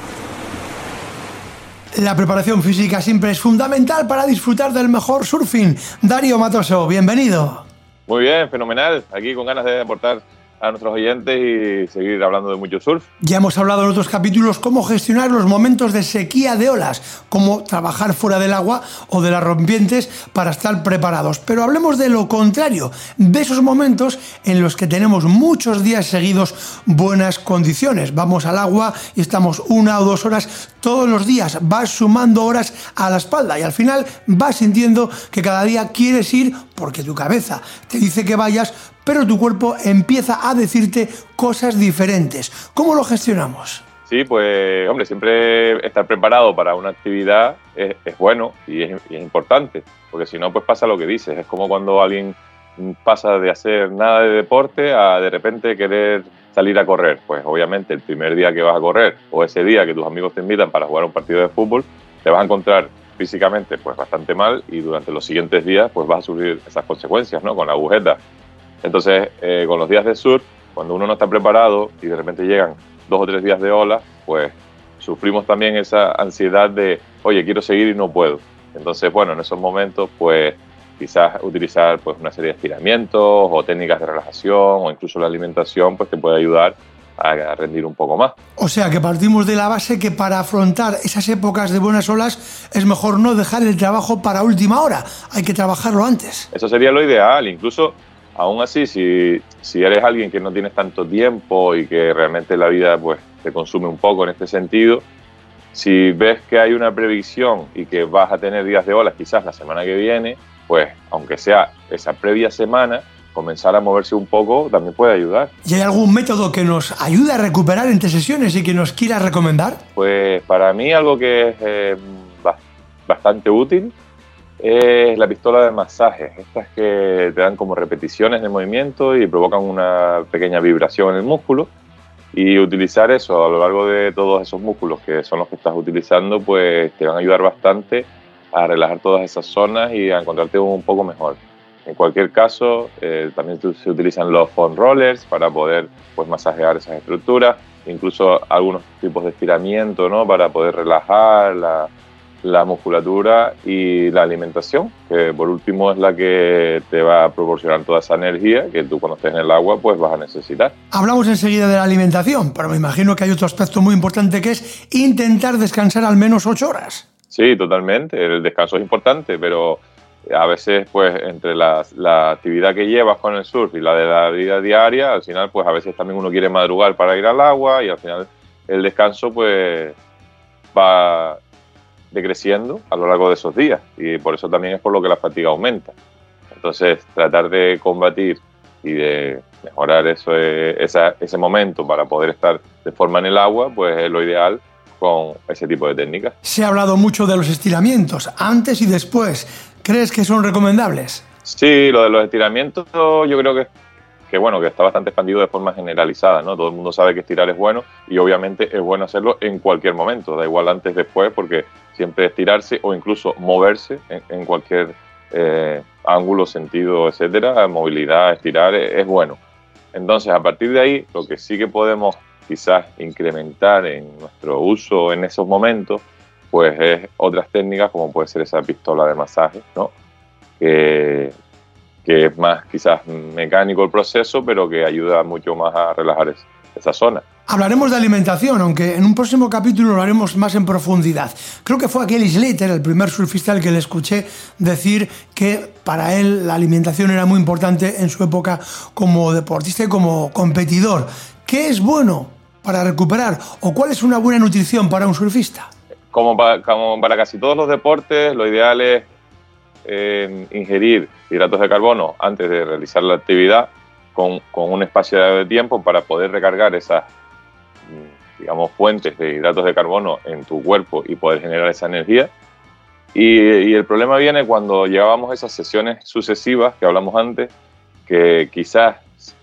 La preparación física siempre es fundamental para disfrutar del mejor surfing. Darío Matoso, bienvenido. Muy bien, fenomenal. Aquí con ganas de aportar a nuestros oyentes y seguir hablando de mucho surf. Ya hemos hablado en otros capítulos cómo gestionar los momentos de sequía de olas, cómo trabajar fuera del agua o de las rompientes para estar preparados. Pero hablemos de lo contrario, de esos momentos en los que tenemos muchos días seguidos buenas condiciones. Vamos al agua y estamos 1 o 2 horas todos los días. Vas sumando horas a la espalda y al final vas sintiendo que cada día quieres ir porque tu cabeza te dice que vayas, pero tu cuerpo empieza a decirte cosas diferentes. ¿Cómo lo gestionamos? Sí, pues, hombre, siempre estar preparado para una actividad es bueno y es importante, porque si no, pues pasa lo que dices. Es como cuando alguien pasa de hacer nada de deporte a de repente querer salir a correr. Pues obviamente el primer día que vas a correr o ese día que tus amigos te invitan para jugar un partido de fútbol, te vas a encontrar físicamente pues bastante mal y durante los siguientes días pues vas a sufrir esas consecuencias, ¿no? Con la agujeta. Entonces, con los días de surf, cuando uno no está preparado y de repente llegan 2 o 3 días de ola, pues sufrimos también esa ansiedad de, oye, quiero seguir y no puedo. Entonces, bueno, en esos momentos, pues quizás utilizar pues una serie de estiramientos o técnicas de relajación o incluso la alimentación, pues te puede ayudar a rendir un poco más. O sea que partimos de la base que para afrontar esas épocas de buenas olas es mejor no dejar el trabajo para última hora, hay que trabajarlo antes. Eso sería lo ideal, incluso aún así, si eres alguien que no tienes tanto tiempo y que realmente la vida pues te consume un poco en este sentido, si ves que hay una previsión y que vas a tener días de olas quizás la semana que viene, pues aunque sea esa previa semana, comenzar a moverse un poco también puede ayudar. ¿Y hay algún método que nos ayude a recuperar entre sesiones y que nos quieras recomendar? Pues para mí algo que es bastante útil es la pistola de masaje. Estas que te dan como repeticiones de movimiento y provocan una pequeña vibración en el músculo. Y utilizar eso a lo largo de todos esos músculos que son los que estás utilizando, pues te van a ayudar bastante a relajar todas esas zonas y a encontrarte un poco mejor. En cualquier caso, también se utilizan los foam rollers para poder pues masajear esas estructuras, incluso algunos tipos de estiramiento, ¿no? Para poder relajar la musculatura y la alimentación, que por último es la que te va a proporcionar toda esa energía que tú cuando estés en el agua pues vas a necesitar. Hablamos enseguida de la alimentación, pero me imagino que hay otro aspecto muy importante que es intentar descansar al menos 8 horas. Sí, totalmente. El descanso es importante, pero a veces pues entre la actividad que llevas con el surf y la de la vida diaria, al final pues a veces también uno quiere madrugar para ir al agua y al final el descanso pues va decreciendo a lo largo de esos días y por eso también es por lo que la fatiga aumenta. Entonces tratar de combatir y de mejorar ese momento para poder estar de forma en el agua pues es lo ideal con ese tipo de técnicas. Se ha hablado mucho de los estiramientos antes y después. ¿Crees que son recomendables? Sí, lo de los estiramientos yo creo que bueno, que está bastante expandido de forma generalizada, ¿no? Todo el mundo sabe que estirar es bueno y obviamente es bueno hacerlo en cualquier momento, da igual antes, después, porque siempre estirarse o incluso moverse en cualquier ángulo, sentido, etcétera, movilidad, estirar es bueno. Entonces, a partir de ahí, lo que sí que podemos quizás incrementar en nuestro uso en esos momentos, pues es otras técnicas como puede ser esa pistola de masaje, ¿no? Que es más quizás mecánico el proceso, pero que ayuda mucho más a relajar esa zona. Hablaremos de alimentación, aunque en un próximo capítulo lo haremos más en profundidad. Creo que fue a Kelly Slater, el primer surfista al que le escuché decir que para él la alimentación era muy importante en su época como deportista y como competidor. ¿Qué es bueno para recuperar o cuál es una buena nutrición para un surfista? Como para casi todos los deportes, lo ideal es ingerir hidratos de carbono antes de realizar la actividad con un espacio de tiempo para poder recargar esas, digamos, fuentes de hidratos de carbono en tu cuerpo y poder generar esa energía. Y el problema viene cuando llevábamos esas sesiones sucesivas que hablamos antes, que quizás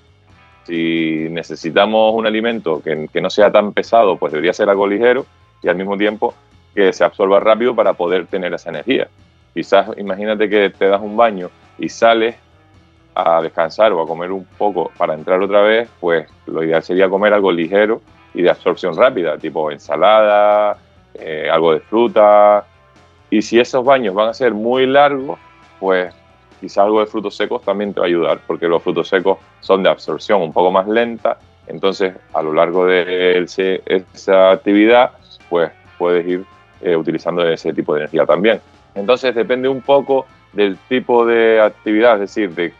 si necesitamos un alimento que no sea tan pesado, pues debería ser algo ligero y al mismo tiempo que se absorba rápido para poder tener esa energía. Quizás imagínate que te das un baño y sales a descansar o a comer un poco para entrar otra vez, pues lo ideal sería comer algo ligero y de absorción rápida, tipo ensalada, algo de fruta. Y si esos baños van a ser muy largos, pues quizá algo de frutos secos también te va a ayudar, porque los frutos secos son de absorción un poco más lenta. Entonces, a lo largo de esa actividad, pues puedes ir utilizando ese tipo de energía también. Entonces, depende un poco del tipo de actividad, es decir, de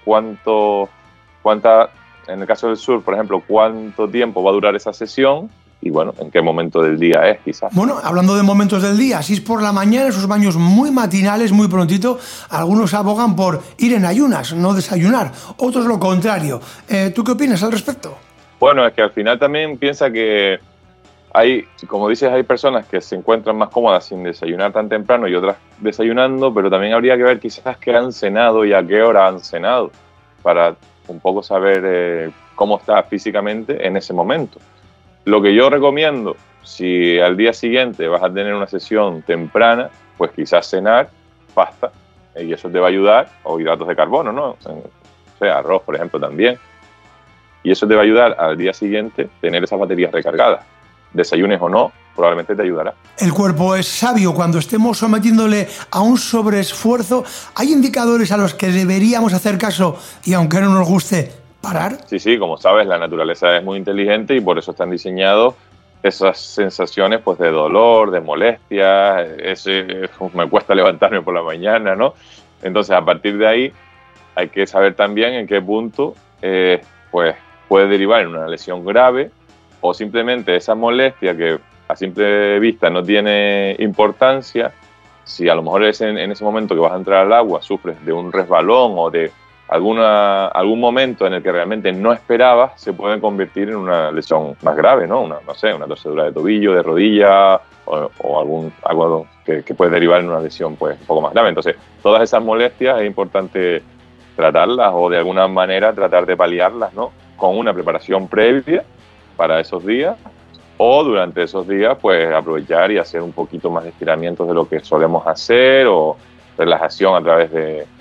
en el caso del surf, por ejemplo, cuánto tiempo va a durar esa sesión y, bueno, en qué momento del día es, quizás. Bueno, hablando de momentos del día, si es por la mañana, esos baños muy matinales, muy prontito, algunos abogan por ir en ayunas, no desayunar, otros lo contrario. ¿Tú qué opinas al respecto? Bueno, es que al final también piensa que hay, como dices, hay personas que se encuentran más cómodas sin desayunar tan temprano y otras desayunando, pero también habría que ver quizás qué han cenado y a qué hora han cenado para un poco saber cómo está físicamente en ese momento. Lo que yo recomiendo, si al día siguiente vas a tener una sesión temprana, pues quizás cenar pasta y eso te va a ayudar, o hidratos de carbono, ¿no? O sea, arroz, por ejemplo, también. Y eso te va a ayudar al día siguiente tener esas baterías recargadas. Desayunes o no, probablemente te ayudará. El cuerpo es sabio. Cuando estemos sometiéndole a un sobreesfuerzo, ¿hay indicadores a los que deberíamos hacer caso y, aunque no nos guste, parar? Sí, como sabes, la naturaleza es muy inteligente y por eso están diseñados esas sensaciones pues, de dolor, de molestia, me cuesta levantarme por la mañana, ¿no? Entonces, a partir de ahí, hay que saber también en qué punto pues, puede derivar en una lesión grave o simplemente esa molestia que a simple vista no tiene importancia. Si a lo mejor es en ese momento que vas a entrar al agua sufres de un resbalón o de algún momento en el que realmente no esperabas, se puede convertir en una lesión más grave, ¿no? Una torcedura de tobillo, de rodilla o algo que puede derivar en una lesión pues, un poco más grave. Entonces, todas esas molestias es importante tratarlas o de alguna manera tratar de paliarlas, ¿no? Con una preparación previa para esos días o durante esos días pues aprovechar y hacer un poquito más de estiramientos de lo que solemos hacer o relajación a través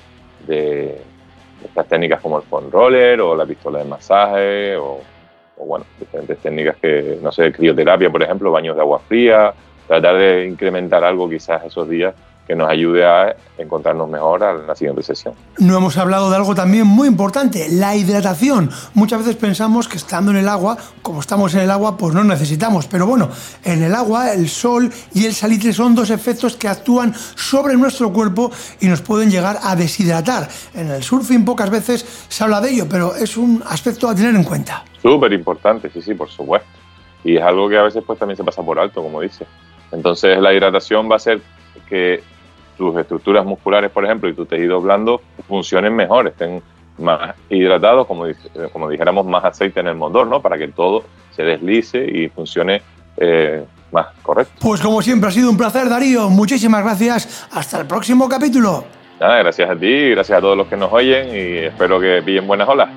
de estas técnicas como el foam roller o la pistola de masaje o bueno, diferentes técnicas que, no sé, crioterapia, por ejemplo, baños de agua fría, tratar de incrementar algo quizás esos días que nos ayude a encontrarnos mejor a la siguiente sesión. No hemos hablado de algo también muy importante, la hidratación. Muchas veces pensamos que estando en el agua, como estamos en el agua, pues no necesitamos. Pero bueno, en el agua, el sol y el salitre son dos efectos que actúan sobre nuestro cuerpo y nos pueden llegar a deshidratar. En el surfing pocas veces se habla de ello, pero es un aspecto a tener en cuenta. Súper importante, sí, por supuesto. Y es algo que a veces pues también se pasa por alto, como dices. Entonces la hidratación va a hacer que tus estructuras musculares, por ejemplo, y tu tejido blando funcionen mejor, estén más hidratados, como dijéramos, más aceite en el motor, ¿no? Para que todo se deslice y funcione más correcto. Pues como siempre ha sido un placer, Darío. Muchísimas gracias. Hasta el próximo capítulo. Nada, gracias a ti, gracias a todos los que nos oyen y espero que pillen buenas olas.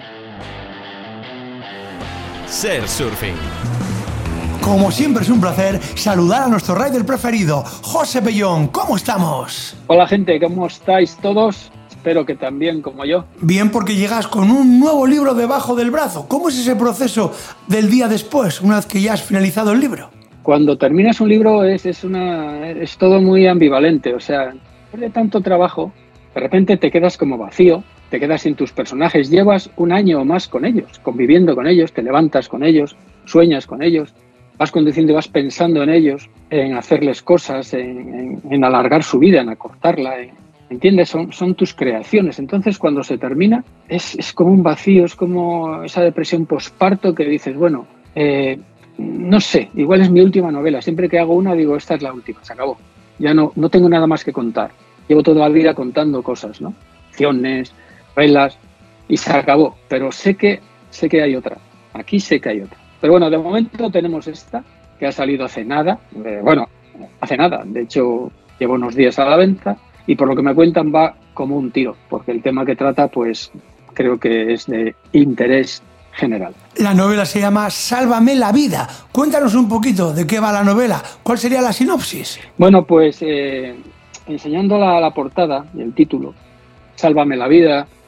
Ser Surfing. Como siempre es un placer saludar a nuestro rider preferido, José Pellón. ¿Cómo estamos? Hola gente, ¿cómo estáis todos? Espero que también como yo. Bien, porque llegas con un nuevo libro debajo del brazo. ¿Cómo es ese proceso del día después, una vez que ya has finalizado el libro? Cuando terminas un libro es todo muy ambivalente. O sea, después de tanto trabajo, de repente te quedas como vacío, te quedas sin tus personajes. Llevas un año o más con ellos, conviviendo con ellos, te levantas con ellos, sueñas con ellos. Vas conduciendo y vas pensando en ellos, en hacerles cosas, en alargar su vida, en acortarla, ¿entiendes? Son tus creaciones. Entonces, cuando se termina, es como un vacío, es como esa depresión posparto que dices, bueno, no sé, igual es mi última novela. Siempre que hago una, digo, esta es la última, se acabó. Ya no tengo nada más que contar. Llevo toda la vida contando cosas, ¿no? Acciones, reglas, y se acabó. Pero sé que hay otra. Aquí sé que hay otra. Pero bueno, de momento tenemos esta, que ha salido hace nada. Hace nada. De hecho, llevo unos días a la venta y por lo que me cuentan va como un tiro, porque el tema que trata, pues, creo que es de interés general. La novela se llama Sálvame la vida. Cuéntanos un poquito de qué va la novela. ¿Cuál sería la sinopsis? Bueno, pues, enseñando la portada y el título, Sálvame la vida,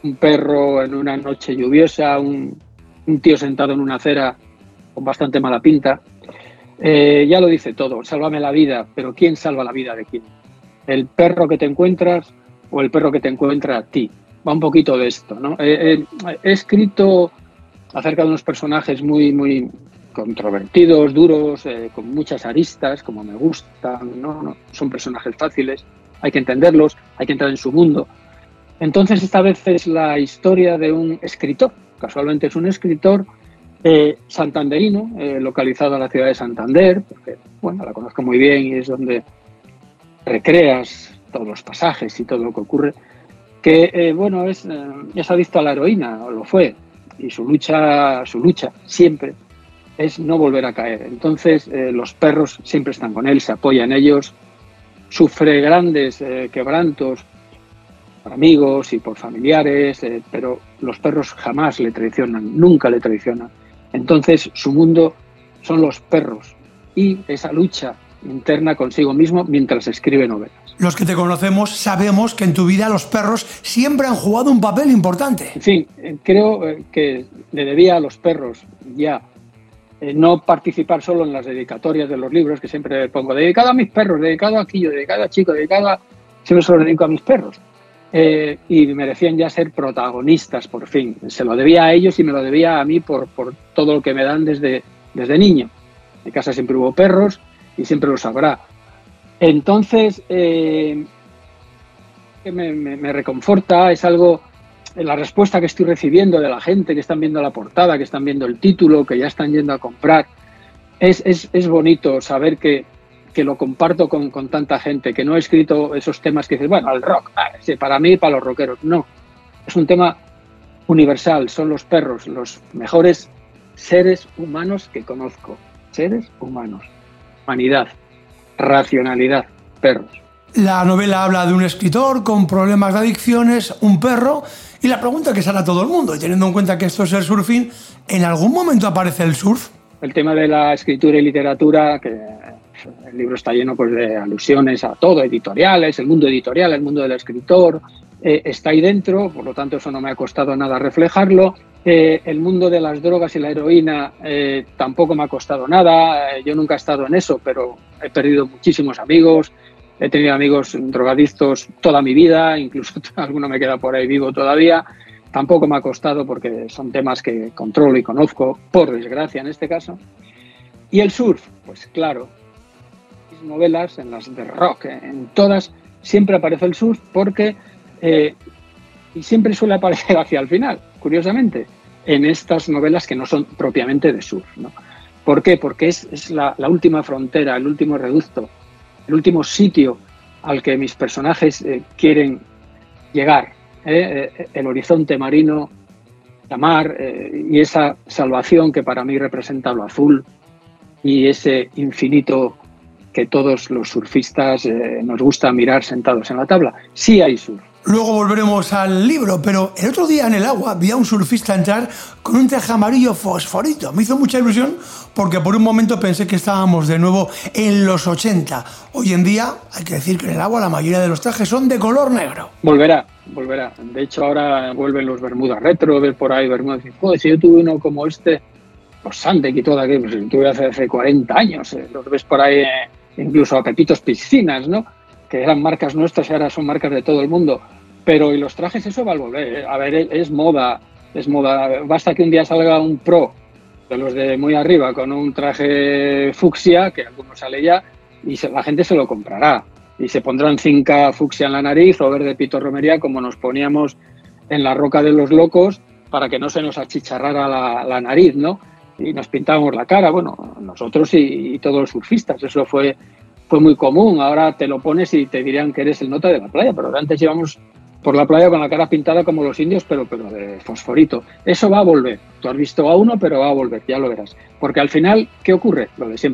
un perro en una noche lluviosa, un tío sentado en una acera con bastante mala pinta. Ya lo dice todo, sálvame la vida, pero ¿quién salva la vida de quién? ¿El perro que te encuentras o el perro que te encuentra a ti? Va un poquito de esto, ¿no? He escrito acerca de unos personajes muy controvertidos, duros, con muchas aristas, como me gustan, ¿no? Son personajes fáciles, hay que entenderlos, hay que entrar en su mundo. Entonces esta vez es la historia de un escritor, casualmente es un escritor santanderino, localizado en la ciudad de Santander, porque bueno, la conozco muy bien y es donde recreas todos los pasajes y todo lo que ocurre, que bueno, es adicto a la heroína, o lo fue, y su lucha siempre es no volver a caer. Entonces los perros siempre están con él, se apoya en ellos, sufre grandes quebrantos por amigos y por familiares, pero los perros jamás le traicionan, nunca le traicionan. Entonces su mundo son los perros y esa lucha interna consigo mismo mientras escribe novelas. Los que te conocemos sabemos que en tu vida los perros siempre han jugado un papel importante. En fin, creo que le debía a los perros ya no participar solo en las dedicatorias de los libros, que siempre pongo dedicado a mis perros, dedicado a Quillo, dedicado a Chico, dedicado a... Siempre se lo dedico a mis perros. Y merecían ya ser protagonistas, por fin. Se lo debía a ellos y me lo debía a mí por todo lo que me dan desde niño. En casa siempre hubo perros y siempre los habrá. Entonces, me reconforta, es algo, la respuesta que estoy recibiendo de la gente, que están viendo la portada, que están viendo el título, que ya están yendo a comprar. Es bonito saber que lo comparto con tanta gente, que no he escrito esos temas que dices, bueno, el rock, sí, para mí y para los rockeros. No, es un tema universal, son los perros, los mejores seres humanos que conozco. Seres humanos, humanidad, racionalidad, perros. La novela habla de un escritor con problemas de adicciones, un perro, y la pregunta que sale a todo el mundo, y teniendo en cuenta que esto es el surfing, ¿en algún momento aparece el surf? El tema de la escritura y literatura, que el libro está lleno pues, de alusiones a todo, editoriales, el mundo editorial, el mundo del escritor, está ahí dentro, por lo tanto eso no me ha costado nada reflejarlo. El mundo de las drogas y la heroína tampoco me ha costado nada, yo nunca he estado en eso, pero he perdido muchísimos amigos, he tenido amigos drogadictos toda mi vida, incluso alguno me queda por ahí vivo todavía. Tampoco me ha costado porque son temas que controlo y conozco, por desgracia en este caso. Y el surf, pues claro, mis novelas, en las de rock, en todas, siempre aparece el surf porque y siempre suele aparecer hacia el final, curiosamente, en estas novelas que no son propiamente de surf, ¿no? ¿Por qué? Porque es la última frontera, el último reducto, el último sitio al que mis personajes quieren llegar. El horizonte marino, la mar y esa salvación que para mí representa lo azul y ese infinito que todos los surfistas nos gusta mirar sentados en la tabla. Sí hay surf. Luego volveremos al libro, pero el otro día en el agua vi a un surfista entrar con un traje amarillo fosforito. Me hizo mucha ilusión porque por un momento pensé que estábamos de nuevo en los 80. Hoy en día hay que decir que en el agua la mayoría de los trajes son de color negro. Volverá. De hecho ahora vuelven los Bermudas retro, ves por ahí Bermudas y joder, si yo tuve uno como este, los Sandek y todo aquello, pues lo tuve hace 40 años, los ves por ahí incluso a Pepitos Piscinas, ¿no? Que eran marcas nuestras y ahora son marcas de todo el mundo. Pero y los trajes, eso va a volver. A ver, es moda. Basta que un día salga un pro de los de muy arriba con un traje fucsia, que alguno sale ya, y la gente se lo comprará. Y se pondrán cinca fucsia en la nariz o verde pito romería como nos poníamos en la Roca de los Locos para que no se nos achicharrara la nariz, ¿no? Y nos pintábamos la cara, bueno, nosotros y todos los surfistas. Eso fue muy común. Ahora te lo pones y te dirían que eres el nota de la playa, pero antes íbamos por la playa con la cara pintada como los indios, pero de fosforito. Eso va a volver. Tú has visto a uno, pero va a volver, ya lo verás. Porque al final, ¿qué ocurre? Lo de siempre.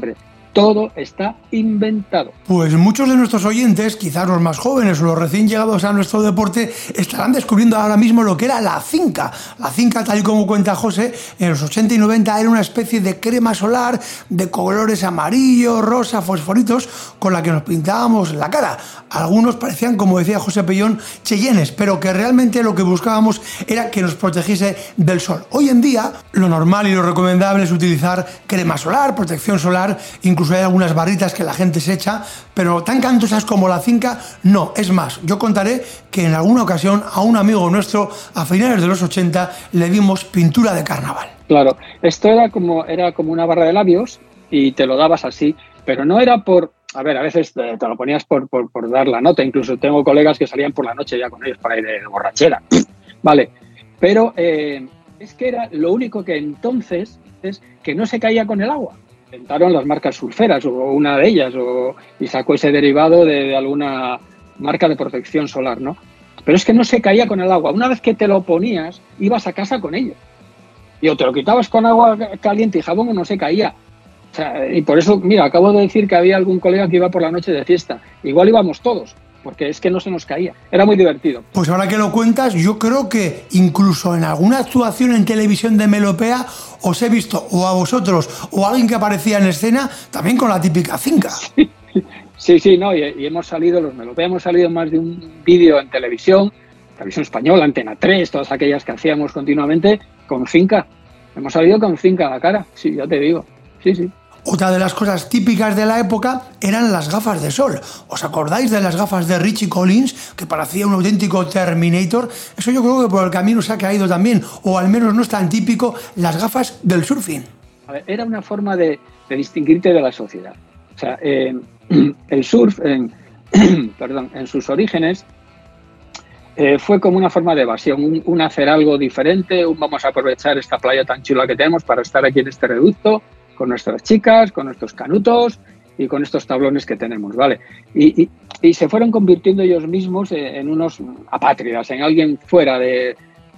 Todo está inventado. Pues muchos de nuestros oyentes, quizás los más jóvenes o los recién llegados a nuestro deporte, estarán descubriendo ahora mismo lo que era la Zinca. La Zinca, tal y como cuenta José, en los 80 y 90 era una especie de crema solar de colores amarillo, rosa, fosforitos, con la que nos pintábamos la cara. Algunos parecían, como decía José Pellón, cheyennes, pero que realmente lo que buscábamos era que nos protegiese del sol. Hoy en día, lo normal y lo recomendable es utilizar crema solar, protección solar, incluso hay algunas barritas que la gente se echa, pero tan cantosas como la Zinca, no. Es más, yo contaré que en alguna ocasión a un amigo nuestro, a finales de los 80, le dimos pintura de carnaval. Claro, esto era como una barra de labios y te lo dabas así, pero no era por... A ver, a veces te lo ponías por dar la nota, incluso tengo colegas que salían por la noche ya con ellos para ir de borrachera, vale, pero es que era lo único que entonces es que no se caía con el agua. Inventaron las marcas surferas, o una de ellas, y sacó ese derivado de alguna marca de protección solar, ¿no? Pero es que no se caía con el agua. Una vez que te lo ponías, ibas a casa con ello. Y o te lo quitabas con agua caliente y jabón o no se caía. O sea, y por eso, mira, acabo de decir que había algún colega que iba por la noche de fiesta. Igual íbamos todos, porque es que no se nos caía. Era muy divertido. Pues ahora que lo cuentas, yo creo que incluso en alguna actuación en televisión de Melopea os he visto, o a vosotros, o a alguien que aparecía en escena, también con la típica Zinca. Sí, no, y hemos salido, los Melopea hemos salido más de un vídeo en televisión española, Antena 3, todas aquellas que hacíamos continuamente, con Zinca. Hemos salido con Zinca a la cara, sí, ya te digo, sí. Otra de las cosas típicas de la época eran las gafas de sol. ¿Os acordáis de las gafas de Richie Collins, que parecía un auténtico Terminator? Eso yo creo que por el camino se ha caído también, o al menos no es tan típico, las gafas del surfing. A ver, era una forma de distinguirte de la sociedad. O sea, el surf, en sus orígenes, fue como una forma de evasión, un hacer algo diferente, vamos a aprovechar esta playa tan chula que tenemos para estar aquí en este reducto, con nuestras chicas, con nuestros canutos y con estos tablones que tenemos, ¿vale? Y se fueron convirtiendo ellos mismos en unos apátridas, en alguien fuera de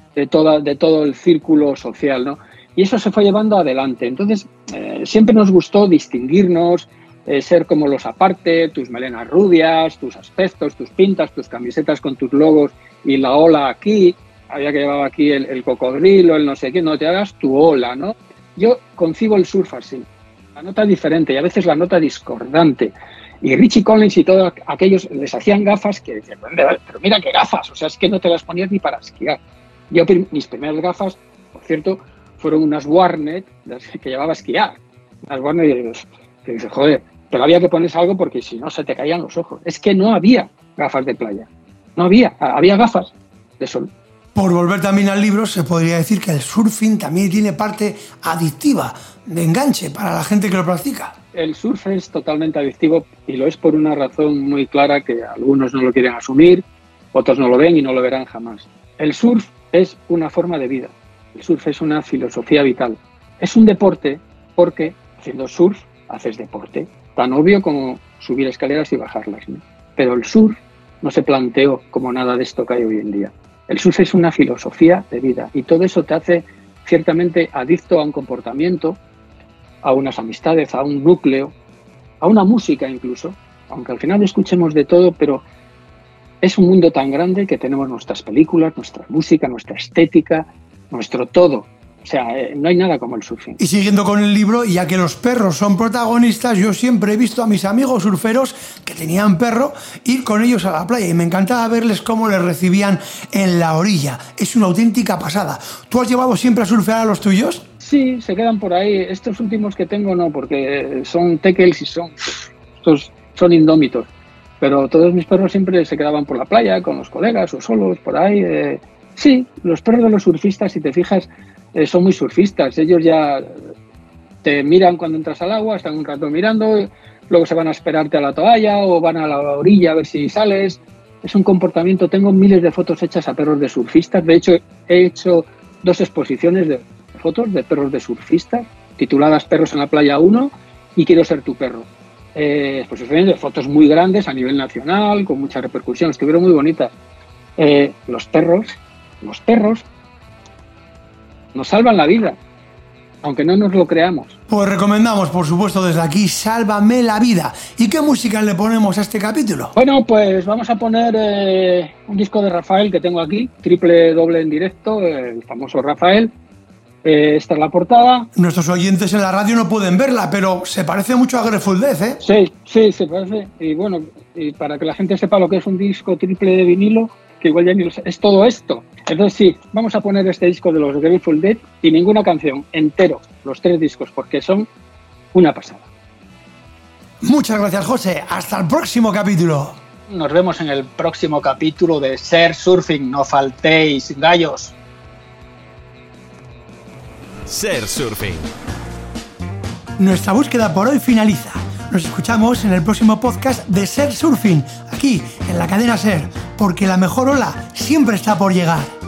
todo el círculo social, ¿no? Y eso se fue llevando adelante. Entonces, siempre nos gustó distinguirnos, ser como los aparte, tus melenas rubias, tus aspectos, tus pintas, tus camisetas con tus logos y la ola aquí, había que llevar aquí el cocodrilo, el no sé qué, no te hagas tu ola, ¿no? Yo concibo el surf así, la nota diferente y a veces la nota discordante. Y Richie Collins y todos aquellos les hacían gafas que decían, pero mira qué gafas, o sea, es que no te las ponías ni para esquiar. Yo mis primeras gafas, por cierto, fueron unas Warnet que llevaba a esquiar. Unas Warnet que dices, joder, pero había que ponerse algo porque si no se te caían los ojos. Es que no había gafas de playa, no había gafas de sol. Por volver también al libro, se podría decir que el surfing también tiene parte adictiva, de enganche para la gente que lo practica. El surf es totalmente adictivo y lo es por una razón muy clara que algunos no lo quieren asumir, otros no lo ven y no lo verán jamás. El surf es una forma de vida, el surf es una filosofía vital. Es un deporte porque haciendo surf haces deporte, tan obvio como subir escaleras y bajarlas, ¿no? Pero el surf no se planteó como nada de esto que hay hoy en día. El surf es una filosofía de vida y todo eso te hace ciertamente adicto a un comportamiento, a unas amistades, a un núcleo, a una música incluso, aunque al final escuchemos de todo, pero es un mundo tan grande que tenemos nuestras películas, nuestra música, nuestra estética, nuestro todo. O sea, no hay nada como el surfing. Y siguiendo con el libro, ya que los perros son protagonistas, yo siempre he visto a mis amigos surferos que tenían perro ir con ellos a la playa y me encantaba verles cómo les recibían en la orilla. Es una auténtica pasada. ¿Tú has llevado siempre a surfear a los tuyos? Sí, se quedan por ahí. Estos últimos que tengo no, porque son teckels y son indómitos. Pero todos mis perros siempre se quedaban por la playa con los colegas o solos por ahí. Sí, los perros de los surfistas, si te fijas, son muy surfistas. Ellos ya te miran cuando entras al agua, están un rato mirando, luego se van a esperarte a la toalla o van a la orilla a ver si sales. Es un comportamiento. Tengo miles de fotos hechas a perros de surfistas. De hecho, he hecho 2 exposiciones de fotos de perros de surfistas tituladas Perros en la Playa 1 y Quiero ser tu perro. Exposiciones de fotos muy grandes a nivel nacional, con mucha repercusión. Estuvieron muy bonitas. Los perros nos salvan la vida. aunque no nos lo creamos. Pues recomendamos, por supuesto, desde aquí, Sálvame la vida. ¿Y qué música le ponemos a este capítulo? Bueno, pues vamos a poner un disco de Rafael que tengo aquí, triple doble en directo, el famoso Rafael. Esta es la portada. Nuestros oyentes en la radio no pueden verla, pero se parece mucho a Grateful Dead, ¿eh? Sí, se parece. Y bueno, y para que la gente sepa lo que es un disco triple de vinilo, que igual ya ni lo sé, es todo esto. Entonces sí, vamos a poner este disco de los Grateful Dead y ninguna canción, entero, los 3 discos, porque son una pasada. Muchas gracias, José. Hasta el próximo capítulo. Nos vemos en el próximo capítulo de Ser Surfing. No faltéis, gallos. Ser Surfing. Nuestra búsqueda por hoy finaliza. Nos escuchamos en el próximo podcast de Ser Surfing, aquí en la cadena Ser, porque la mejor ola siempre está por llegar.